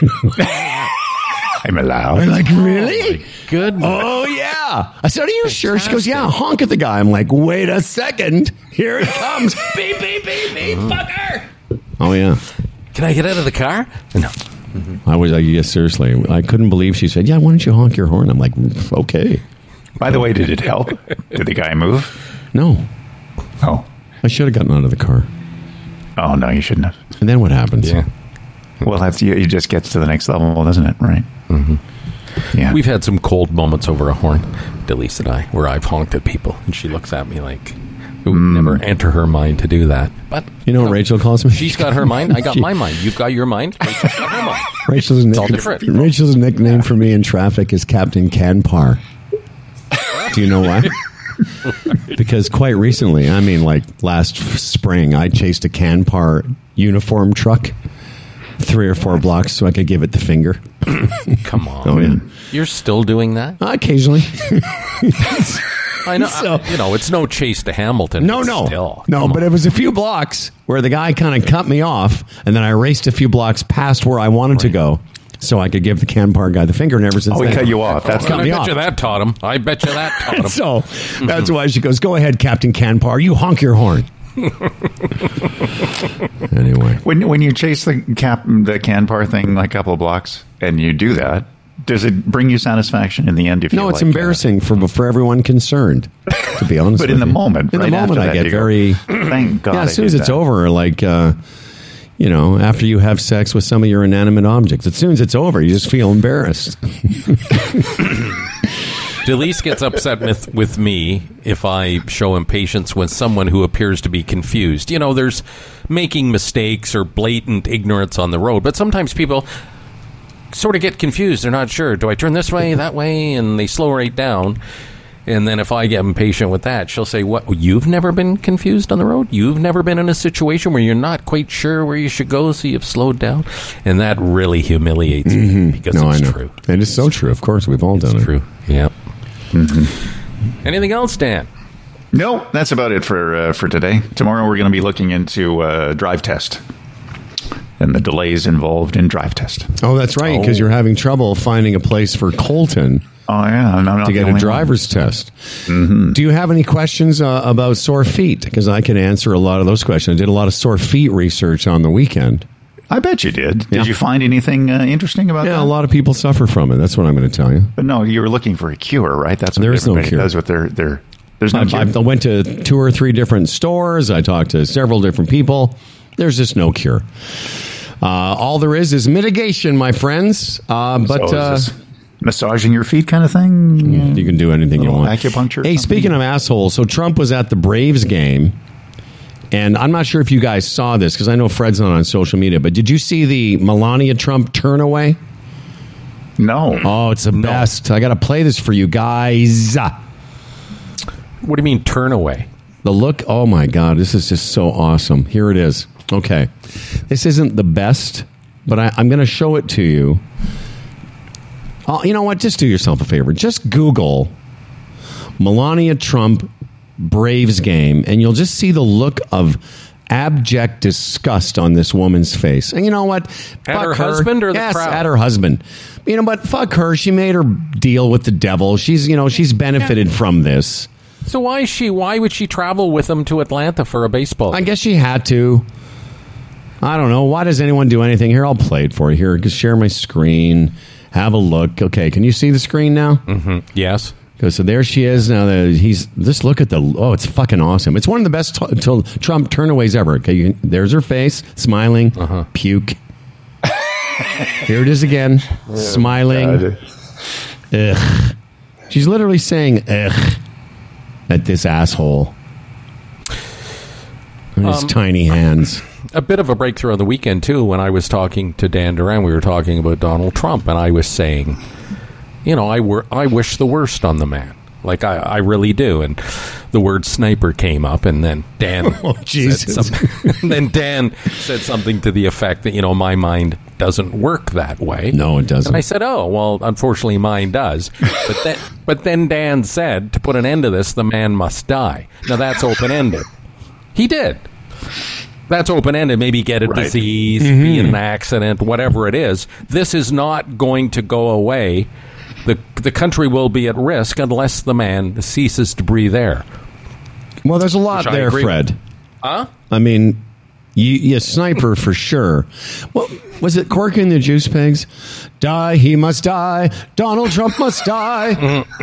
I'm allowed. I'm like, really? Good. Oh, yeah. I said, are you sure? She goes, yeah, honk at the guy. I'm like, wait a second. Here it comes. Beep, beep, beep, beep, fucker. Oh, yeah. Can I get out of the car? No. I was like, yes, seriously. I couldn't believe she said, yeah, why don't you honk your horn? I'm like, okay. By the way, did it help? Did the guy move? No. Oh. I should have gotten out of the car. Oh, no, you shouldn't have. And then what happens? Yeah. Well, that's it just gets to the next level, doesn't it? Right? Mm-hmm. Yeah. We've had some cold moments over a horn, Delise and I, where I've honked at people, and she looks at me like it would Mm. never enter her mind to do that. But You know what Rachel calls me? she's got her mind. I got my mind. You've got your mind. Rachel's got her mind. Rachel's, all nick- different. Rachel's nickname for me in traffic is Captain Canpar. Do you know why? Because quite recently, I mean like last spring, I chased a Canpar uniform truck three or four blocks so I could give it the finger. Come on. Oh, yeah. You're still doing that? Occasionally. I know. So- you know, it's no chase to Hamilton. No, but no. Still. No, Come but on. it was a few blocks where the guy kind of cut me off, and then I raced a few blocks past where I wanted to go so I could give the Canpar guy the finger, and ever since Oh, he then- cut you off. That's cut I me bet off. you that taught him. I bet you that taught him. So that's why she goes, go ahead, Captain Canpar. You honk your horn. Anyway. When when you chase the cap the Canpar thing like a couple of blocks and you do that, does it bring you satisfaction in the end? If No, you it's like, embarrassing for for everyone concerned, to be honest But with in the you. moment, in right the moment, after I that, get you go, very... Thank God. Yeah, I as soon as did it's that. over, like, uh, you know, after you have sex with some of your inanimate objects, as soon as it's over, you just feel embarrassed. Delise gets upset with, with me if I show impatience with someone who appears to be confused. You know, there's making mistakes or blatant ignorance on the road, but sometimes people sort of get confused. They're not sure. Do I turn this way, that way? And they slow right down. And then if I get impatient with that, she'll say, "What? You've never been confused on the road? You've never been in a situation where you're not quite sure where you should go, so you've slowed down?" And that really humiliates me because No, it's I know. true. It is so true. Of course, we've all done It's it. true. Yep. Anything else, Dan? No, that's about it for uh, for today. Tomorrow we're going to be looking into uh, drive test and the delays involved in drive test. Oh, that's right, because Oh. you're having trouble finding a place for Colton Oh yeah, I'm not to the get a only driver's test. Do you have any questions uh, about sore feet? Because I can answer a lot of those questions. I did a lot of sore feet research on the weekend. one. I bet you did. Yeah. Did you find anything uh, interesting about Yeah, that? a lot of people suffer from it. That's what I'm going to tell you. But no, you were looking for a cure, right? That's what There is no everybody cure. does with their their. There's no I, cure. I went to two or three different stores. I talked to several different people. There's just no cure. Uh, all there is is mitigation, my friends. Uh, but So uh, is this massaging your feet kind of thing? you can do anything you Little want. acupuncture or Hey, something? speaking of assholes, so Trump was at the Braves game. And I'm not sure if you guys saw this because I know Fred's not on social media, but did you see the Melania Trump turn away? No. Oh, it's the best. I got to play this for you guys. What do you mean turn away? The look, oh my God, this is just so awesome. Here it is. Okay. This isn't the best, but I, I'm going to show it to you. Oh, you know what? Just do yourself a favor. Just Google Melania Trump Braves game, and you'll just see the look of abject disgust on this woman's face. And you know what? At Fuck her husband or the yes, crowd? at her husband. You know, but fuck her. She made her deal with the devil. She's, you know, she's benefited from this. So why is she? Why would she travel with him to Atlanta for a baseball? I guess she had to. I don't know. Why does anyone do anything? Here, I'll play it for you. Here, just share my screen. Have a look. Okay, can you see the screen now? Mm-hmm. Yes. So there she is. Now that he's just look at the oh, it's fucking awesome. It's one of the best t- t- Trump turnaways ever. Okay, you can, there's her face, smiling, uh-huh. Puke. Here it is again, yeah, smiling. Ugh. She's literally saying ugh at this asshole and his Um, tiny hands. A bit of a breakthrough on the weekend too. When I was talking to Dan Duran, we were talking about Donald Trump, and I was saying, you know, I wor- I wish the worst on the man. Like, I, I really do. And the word sniper came up, and then Dan oh, Jesus. said something. And then Dan said something to the effect that, you know, my mind doesn't work that way. No, it doesn't. And I said, oh, well, unfortunately, mine does. But then, but then Dan said, to put an end to this, the man must die. Now, that's open-ended. He did. That's open-ended. Maybe get a Right. disease, Mm-hmm. be in an accident, whatever it is. This is not going to go away. The the country will be at risk unless the man ceases to breathe air. Well, there's a lot Which I there, agree Fred. Huh? I mean, you, you sniper for sure. Well, was it Corky and the Juice Pigs? Die, he must die. Donald Trump must die.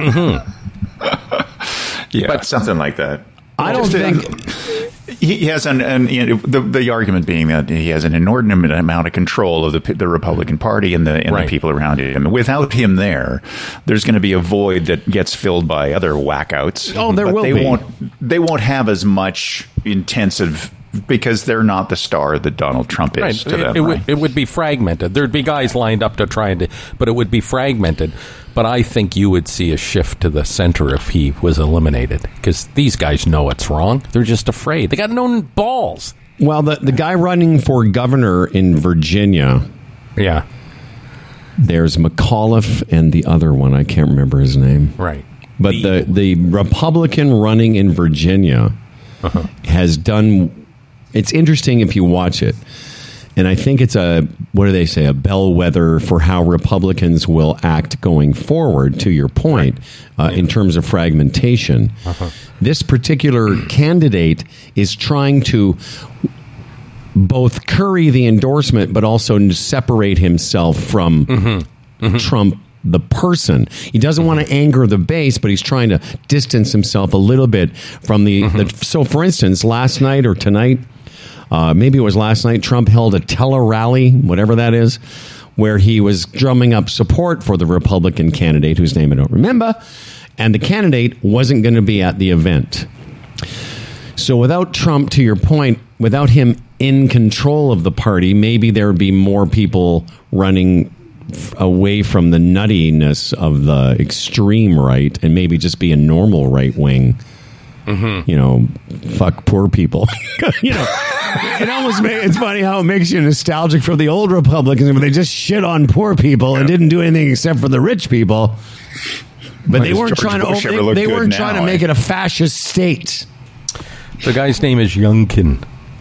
Yeah, but something like that. I don't Just, think... uh, he has an, an you know, the the argument being that he has an inordinate amount of control of the the Republican Party and the and Right. the people around him. Without him there, there's going to be a void that gets filled by other whackouts. Oh, there but will they be. Won't, they won't have as much intensive because they're not the star that Donald Trump is Right. to It, them. it right? would, it would be fragmented. There'd be guys lined up to try and, but it would be fragmented. But I think you would see a shift to the center if he was eliminated, because these guys know it's wrong. They're just afraid. They got no balls. Well, the, the guy running for governor in Virginia, Yeah. there's McAuliffe and the other one. I can't remember his name. Right. But the, the Republican running in Virginia Uh-huh. has done... It's interesting if you watch it. And I think it's a, what do they say, a bellwether for how Republicans will act going forward, to your point, uh, in terms of fragmentation. Uh-huh. This particular candidate is trying to both curry the endorsement, but also separate himself from Mm-hmm. Mm-hmm. Trump, the person. He doesn't want to anger the base, but he's trying to distance himself a little bit from the, Mm-hmm. the so for instance, last night or tonight, Uh, maybe it was last night, Trump held a tele-rally, whatever that is, where he was drumming up support for the Republican candidate, whose name I don't remember, and the candidate wasn't going to be at the event. So without Trump, to your point, without him in control of the party, maybe there would be more people running f- away from the nuttiness of the extreme right and maybe just be a normal right wing. Mm-hmm. You know, fuck poor people. You know, it almost makes, it's funny how it makes you nostalgic for the old Republicans when they just shit on poor people and didn't do anything except for the rich people. But Why they does weren't George trying to. Bush They, ever look they good weren't now, trying to eh? make it a fascist state. The guy's name is Youngkin.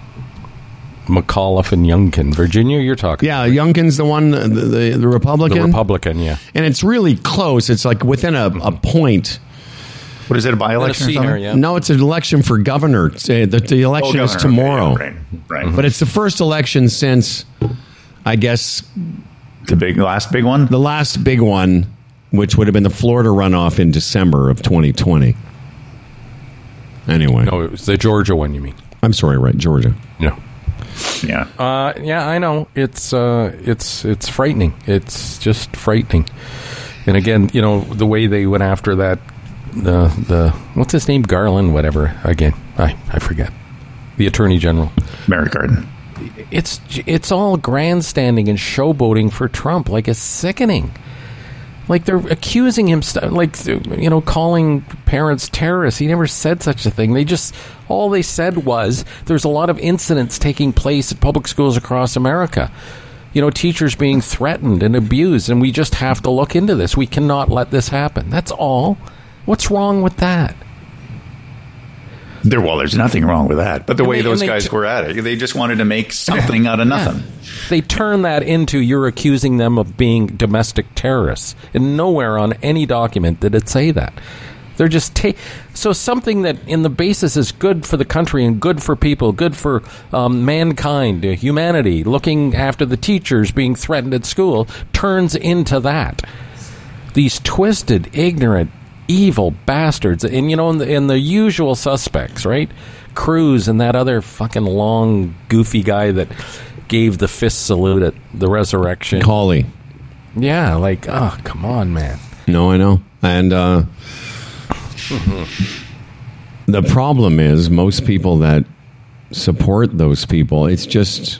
McAuliffe and Youngkin. Virginia, you're talking. Yeah, Youngkin's the one, the, the, the Republican. The Republican, yeah. And it's really close. It's like within a, a point. What is it, a by-election or Tennessee something? area. No, it's an election for governor. It's, uh, The, the Oh, election is governor, tomorrow. okay, yeah, right, right. But it's the first election since, I guess, The big last big one? the last big one, which would have been the Florida runoff in December of twenty twenty. Anyway. No, it was the Georgia one, you mean? I'm sorry, right, Georgia. No. Yeah. Uh, yeah, I know. It's uh, it's it's frightening. It's just frightening. And again, you know, the way they went after that, the the what's his name, Garland, whatever. Again, I I forget. The Attorney General, Merrick Garden. It's it's all grandstanding and showboating for Trump. Like, it's sickening. Like, they're accusing him, like, you know, calling parents terrorists. He never said such a thing. They just, all they said was there's a lot of incidents taking place at public schools across America. You know, teachers being threatened and abused, and we just have to look into this. We cannot let this happen. That's all. What's wrong with that? There, well, there's nothing wrong with that. But the And way they- those and they guys t- were at it, they just wanted to make something out of nothing. They turn that into you're accusing them of being domestic terrorists. And nowhere on any document did it say that. They're just ta- so something that in the basis is good for the country and good for people, good for um, mankind, uh, humanity, looking after the teachers being threatened at school, turns into that. These twisted, ignorant, evil bastards, and you know, in the, in the usual suspects, right? Cruz and that other fucking long, goofy guy that gave the fist salute at the resurrection. Cawley. Yeah, like, oh, come on, man. No, I know. And uh, the problem is most people that support those people, it's just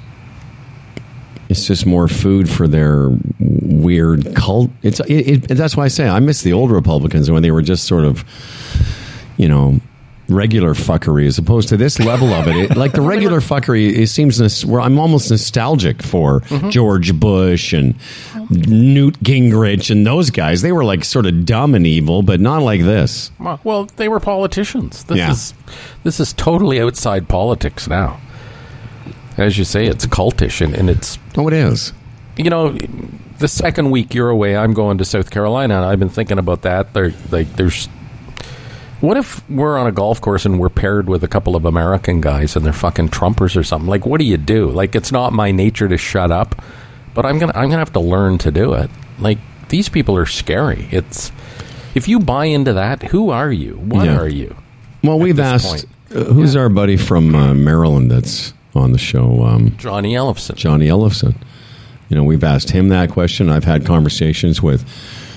it's just more food for their weird cult. It's it, it, that's why I say I miss the old Republicans when they were just sort of, you know, regular fuckery as opposed to this level of it. it like the regular fuckery, it seems nos- where I'm almost nostalgic for Mm-hmm. George Bush and Newt Gingrich and those guys. They were like sort of dumb and evil, but not like this. Well, they were politicians. This Yeah. is this is totally outside politics now. As you say, it's cultish, and, and it's, Oh, it is. you know, the second week you're away, I'm going to South Carolina, and I've been thinking about that. There, like, there's, what if we're on a golf course and we're paired with a couple of American guys and they're fucking Trumpers or something? Like, what do you do? Like, it's not my nature to shut up, but I'm gonna, I'm gonna have to learn to do it. Like, these people are scary. It's, if you buy into that, who are you? What Yeah. are you? Well, we've this asked point. uh, who's our buddy from uh, Maryland that's on the show, um, Johnny Ellefson. Johnny Ellefson. You know, we've asked him that question. I've had conversations with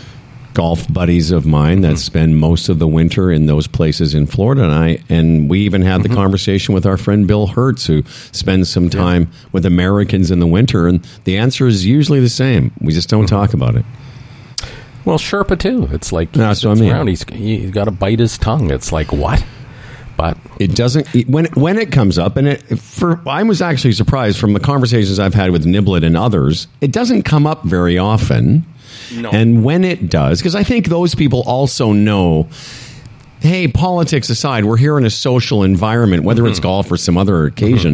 golf buddies of mine that spend most of the winter in those places in Florida, and I and we even had the conversation with our friend Bill Hertz, who spends some time with Americans in the winter, and the answer is usually the same. We just don't talk about it. Well, Sherpa too. It's like he That's what I sits mean. around, he's he's got to bite his tongue. It's like, what? But It doesn't it- when when it comes up, and it for I was actually surprised from the conversations I've had with Niblet and others. It doesn't come up very often, No. and when it does, because I think those people also know. Hey, politics aside, we're here in a social environment, whether it's golf or some other occasion.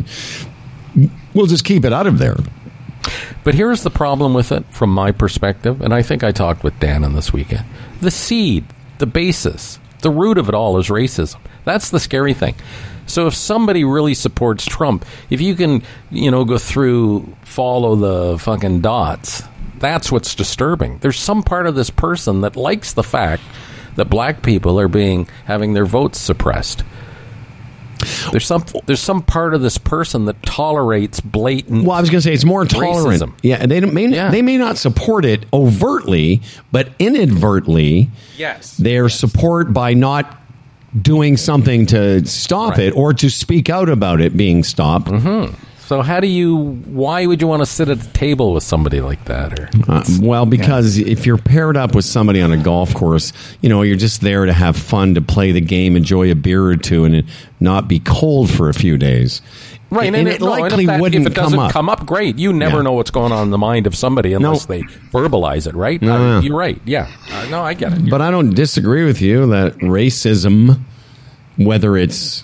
We'll just keep it out of there. But here's the problem with it from my perspective, and I think I talked with Dan on this weekend. The seed, the basis, the root of it all is racism. That's the scary thing. So if somebody really supports Trump, if you can, you know, go through, follow the fucking dots, that's what's disturbing. There's some part of this person that likes the fact that black people are being having their votes suppressed. There's some there's some part of this person that tolerates blatant. Well, I was going to say it's more tolerant. Racism. Yeah, and they don't, may Yeah. they may not support it overtly, but inadvertently, Yes. their support by not doing something to stop Right. it or to speak out about it being stopped. So how do you? Why would you want to sit at the table with somebody like that? Or Uh, well, because if you're paired up with somebody on a golf course, you know, you're just there to have fun, to play the game, enjoy a beer or two, and it not be cold for a few days. right, and, and, it no, and likely if that, wouldn't if it doesn't come up. come up, great. You never Yeah. know what's going on in the mind of somebody unless No. they verbalize it, right? No, Uh, no. You're right. Yeah. Uh, no, I get it. But I don't disagree with you that racism, whether it's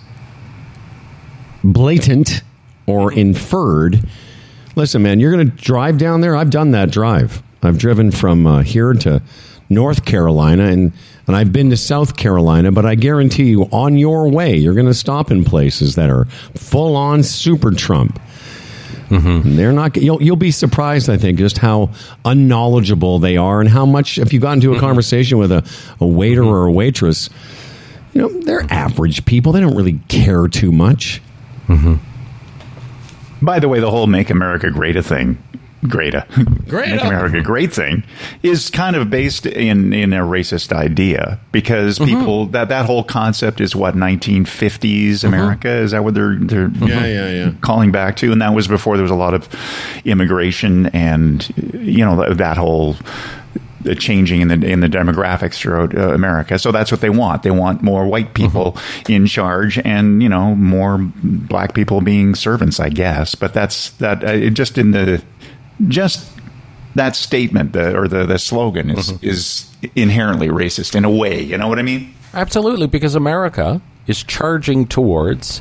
blatant or inferred, listen, man, you're going to drive down there. I've done that drive. I've driven from uh, here to North Carolina, and, and I've been to South Carolina, but I guarantee you on your way, you're going to stop in places that are full on super Trump. And they're not. You'll you'll be surprised, I think, just how unknowledgeable they are, and how much. If you got into a conversation with a, a waiter or a waitress, you know they're average people. They don't really care too much. By the way, the whole Make America Great thing, Greata, Great. Make America Great thing is kind of based in, in a racist idea because people, mm-hmm. that, that whole concept is what, nineteen fifties America? Mm-hmm. Is that what they're, they're yeah, yeah, yeah. calling back to? And that was before there was a lot of immigration and, you know, that whole the changing in the in the demographics throughout uh, America. So that's what they want. They want more white people mm-hmm. in charge, and you know, more black people being servants, I guess. But that's that. Uh, just in the just that statement, the, or the the slogan is mm-hmm. is inherently racist in a way. You know what I mean? Absolutely, because America is charging towards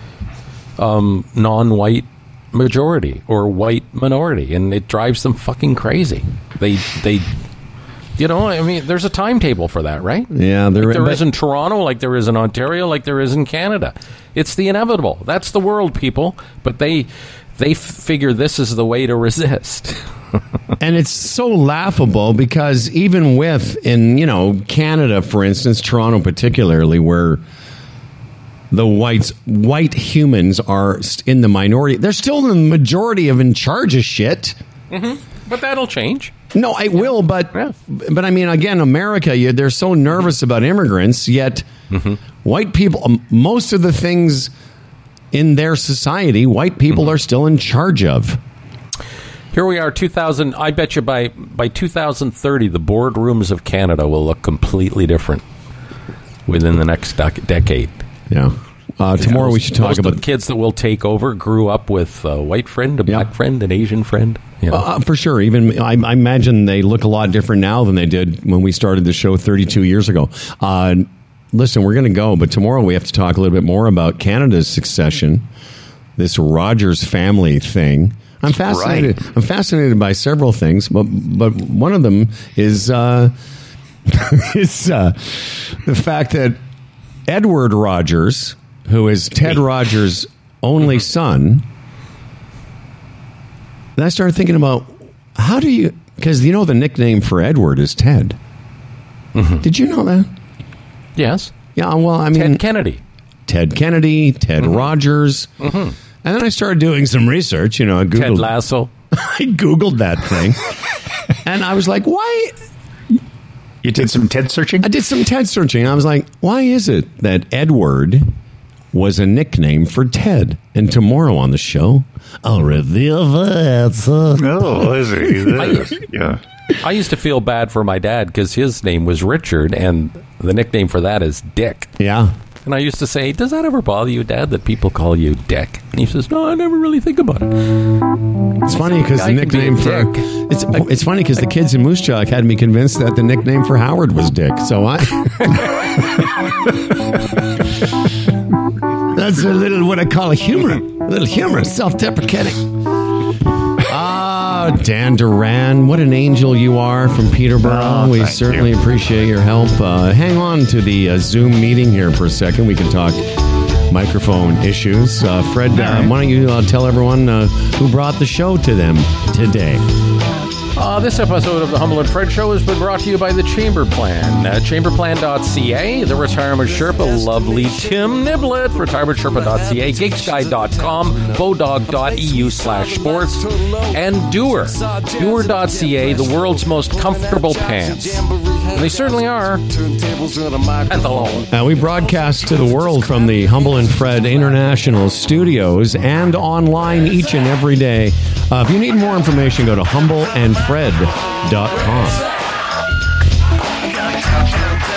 um, non-white majority or white minority, and it drives them fucking crazy. They they. You know, I mean, there's a timetable for that, right? Yeah, there, like there but, is in Toronto, like there is in Ontario, like there is in Canada. It's the inevitable. That's the world, people. But they they f- figure this is the way to resist. And it's so laughable because even with, in, you know, Canada, for instance, Toronto particularly, where the whites, white humans are in the minority, they're still the majority of in charge of shit. Mm-hmm. But that'll change. No, I will, but yeah. but I mean, again, America, you, they're so nervous about immigrants, yet mm-hmm. white people, um, most of the things in their society, white people mm-hmm. are still in charge of. Here we are, two thousand. I bet you by by two thousand thirty, the boardrooms of Canada will look completely different within the next dec- decade. Yeah. Uh, tomorrow yeah, we should talk most about of the kids that will take over grew up with a white friend, a yeah. black friend, an Asian friend. You know. uh, for sure. Even I, I imagine they look a lot different now than they did when we started the show thirty-two years ago. Uh, listen, we're going to go, but tomorrow we have to talk a little bit more about Canada's succession, this Rogers family thing. I'm fascinated. Right. I'm fascinated by several things, but but one of them is uh, is uh, the fact that Edward Rogers, who is Ted Rogers' only son. Then I started thinking about how do you, because you know the nickname for Edward is Ted. Mm-hmm. Did you know that? Yes. Yeah, well, I mean... Ted Kennedy. Ted Kennedy, Ted mm-hmm. Rogers. Mm-hmm. And then I started doing some research, you know, I Googled... Ted Lasso. I Googled that thing. And I was like, why... You did some TED searching? I did some TED searching. I was like, why is it that Edward was a nickname for Ted? And tomorrow on the show, I'll reveal the answer. Oh, is it? Yeah. I used to feel bad for my dad because his name was Richard, and the nickname for that is Dick. Yeah. And I used to say, does that ever bother you, Dad, that people call you Dick? And he says, no, I never really think about it. It's funny because the nickname be for... It's it's funny because the kids in Moose Jaw had me convinced that the nickname for Howard was Dick. So I... That's a little, what I call a humor. A little humor, self-deprecating. Ah, Dan Duran, what an angel you are from Peterborough. Oh, we certainly you. appreciate your help. Uh, hang on to the uh, Zoom meeting here for a second. We can talk microphone issues. Uh, Fred, uh, right. why don't you uh, tell everyone uh, who brought the show to them today? Uh, this episode of the Humble and Fred Show has been brought to you by the Chamber Plan. Uh, chamberplan dot c a, the Retirement Sherpa, lovely Tim Niblett, retirement sherpa dot c a, gig sky dot com, bodog dot e u slash sports, and Doer, doer dot c a, the world's most comfortable pants. And they certainly are. Uh, we broadcast to the world from the Humble and Fred International Studios and online each and every day. Uh, if you need more information, go to humble and fred dot com.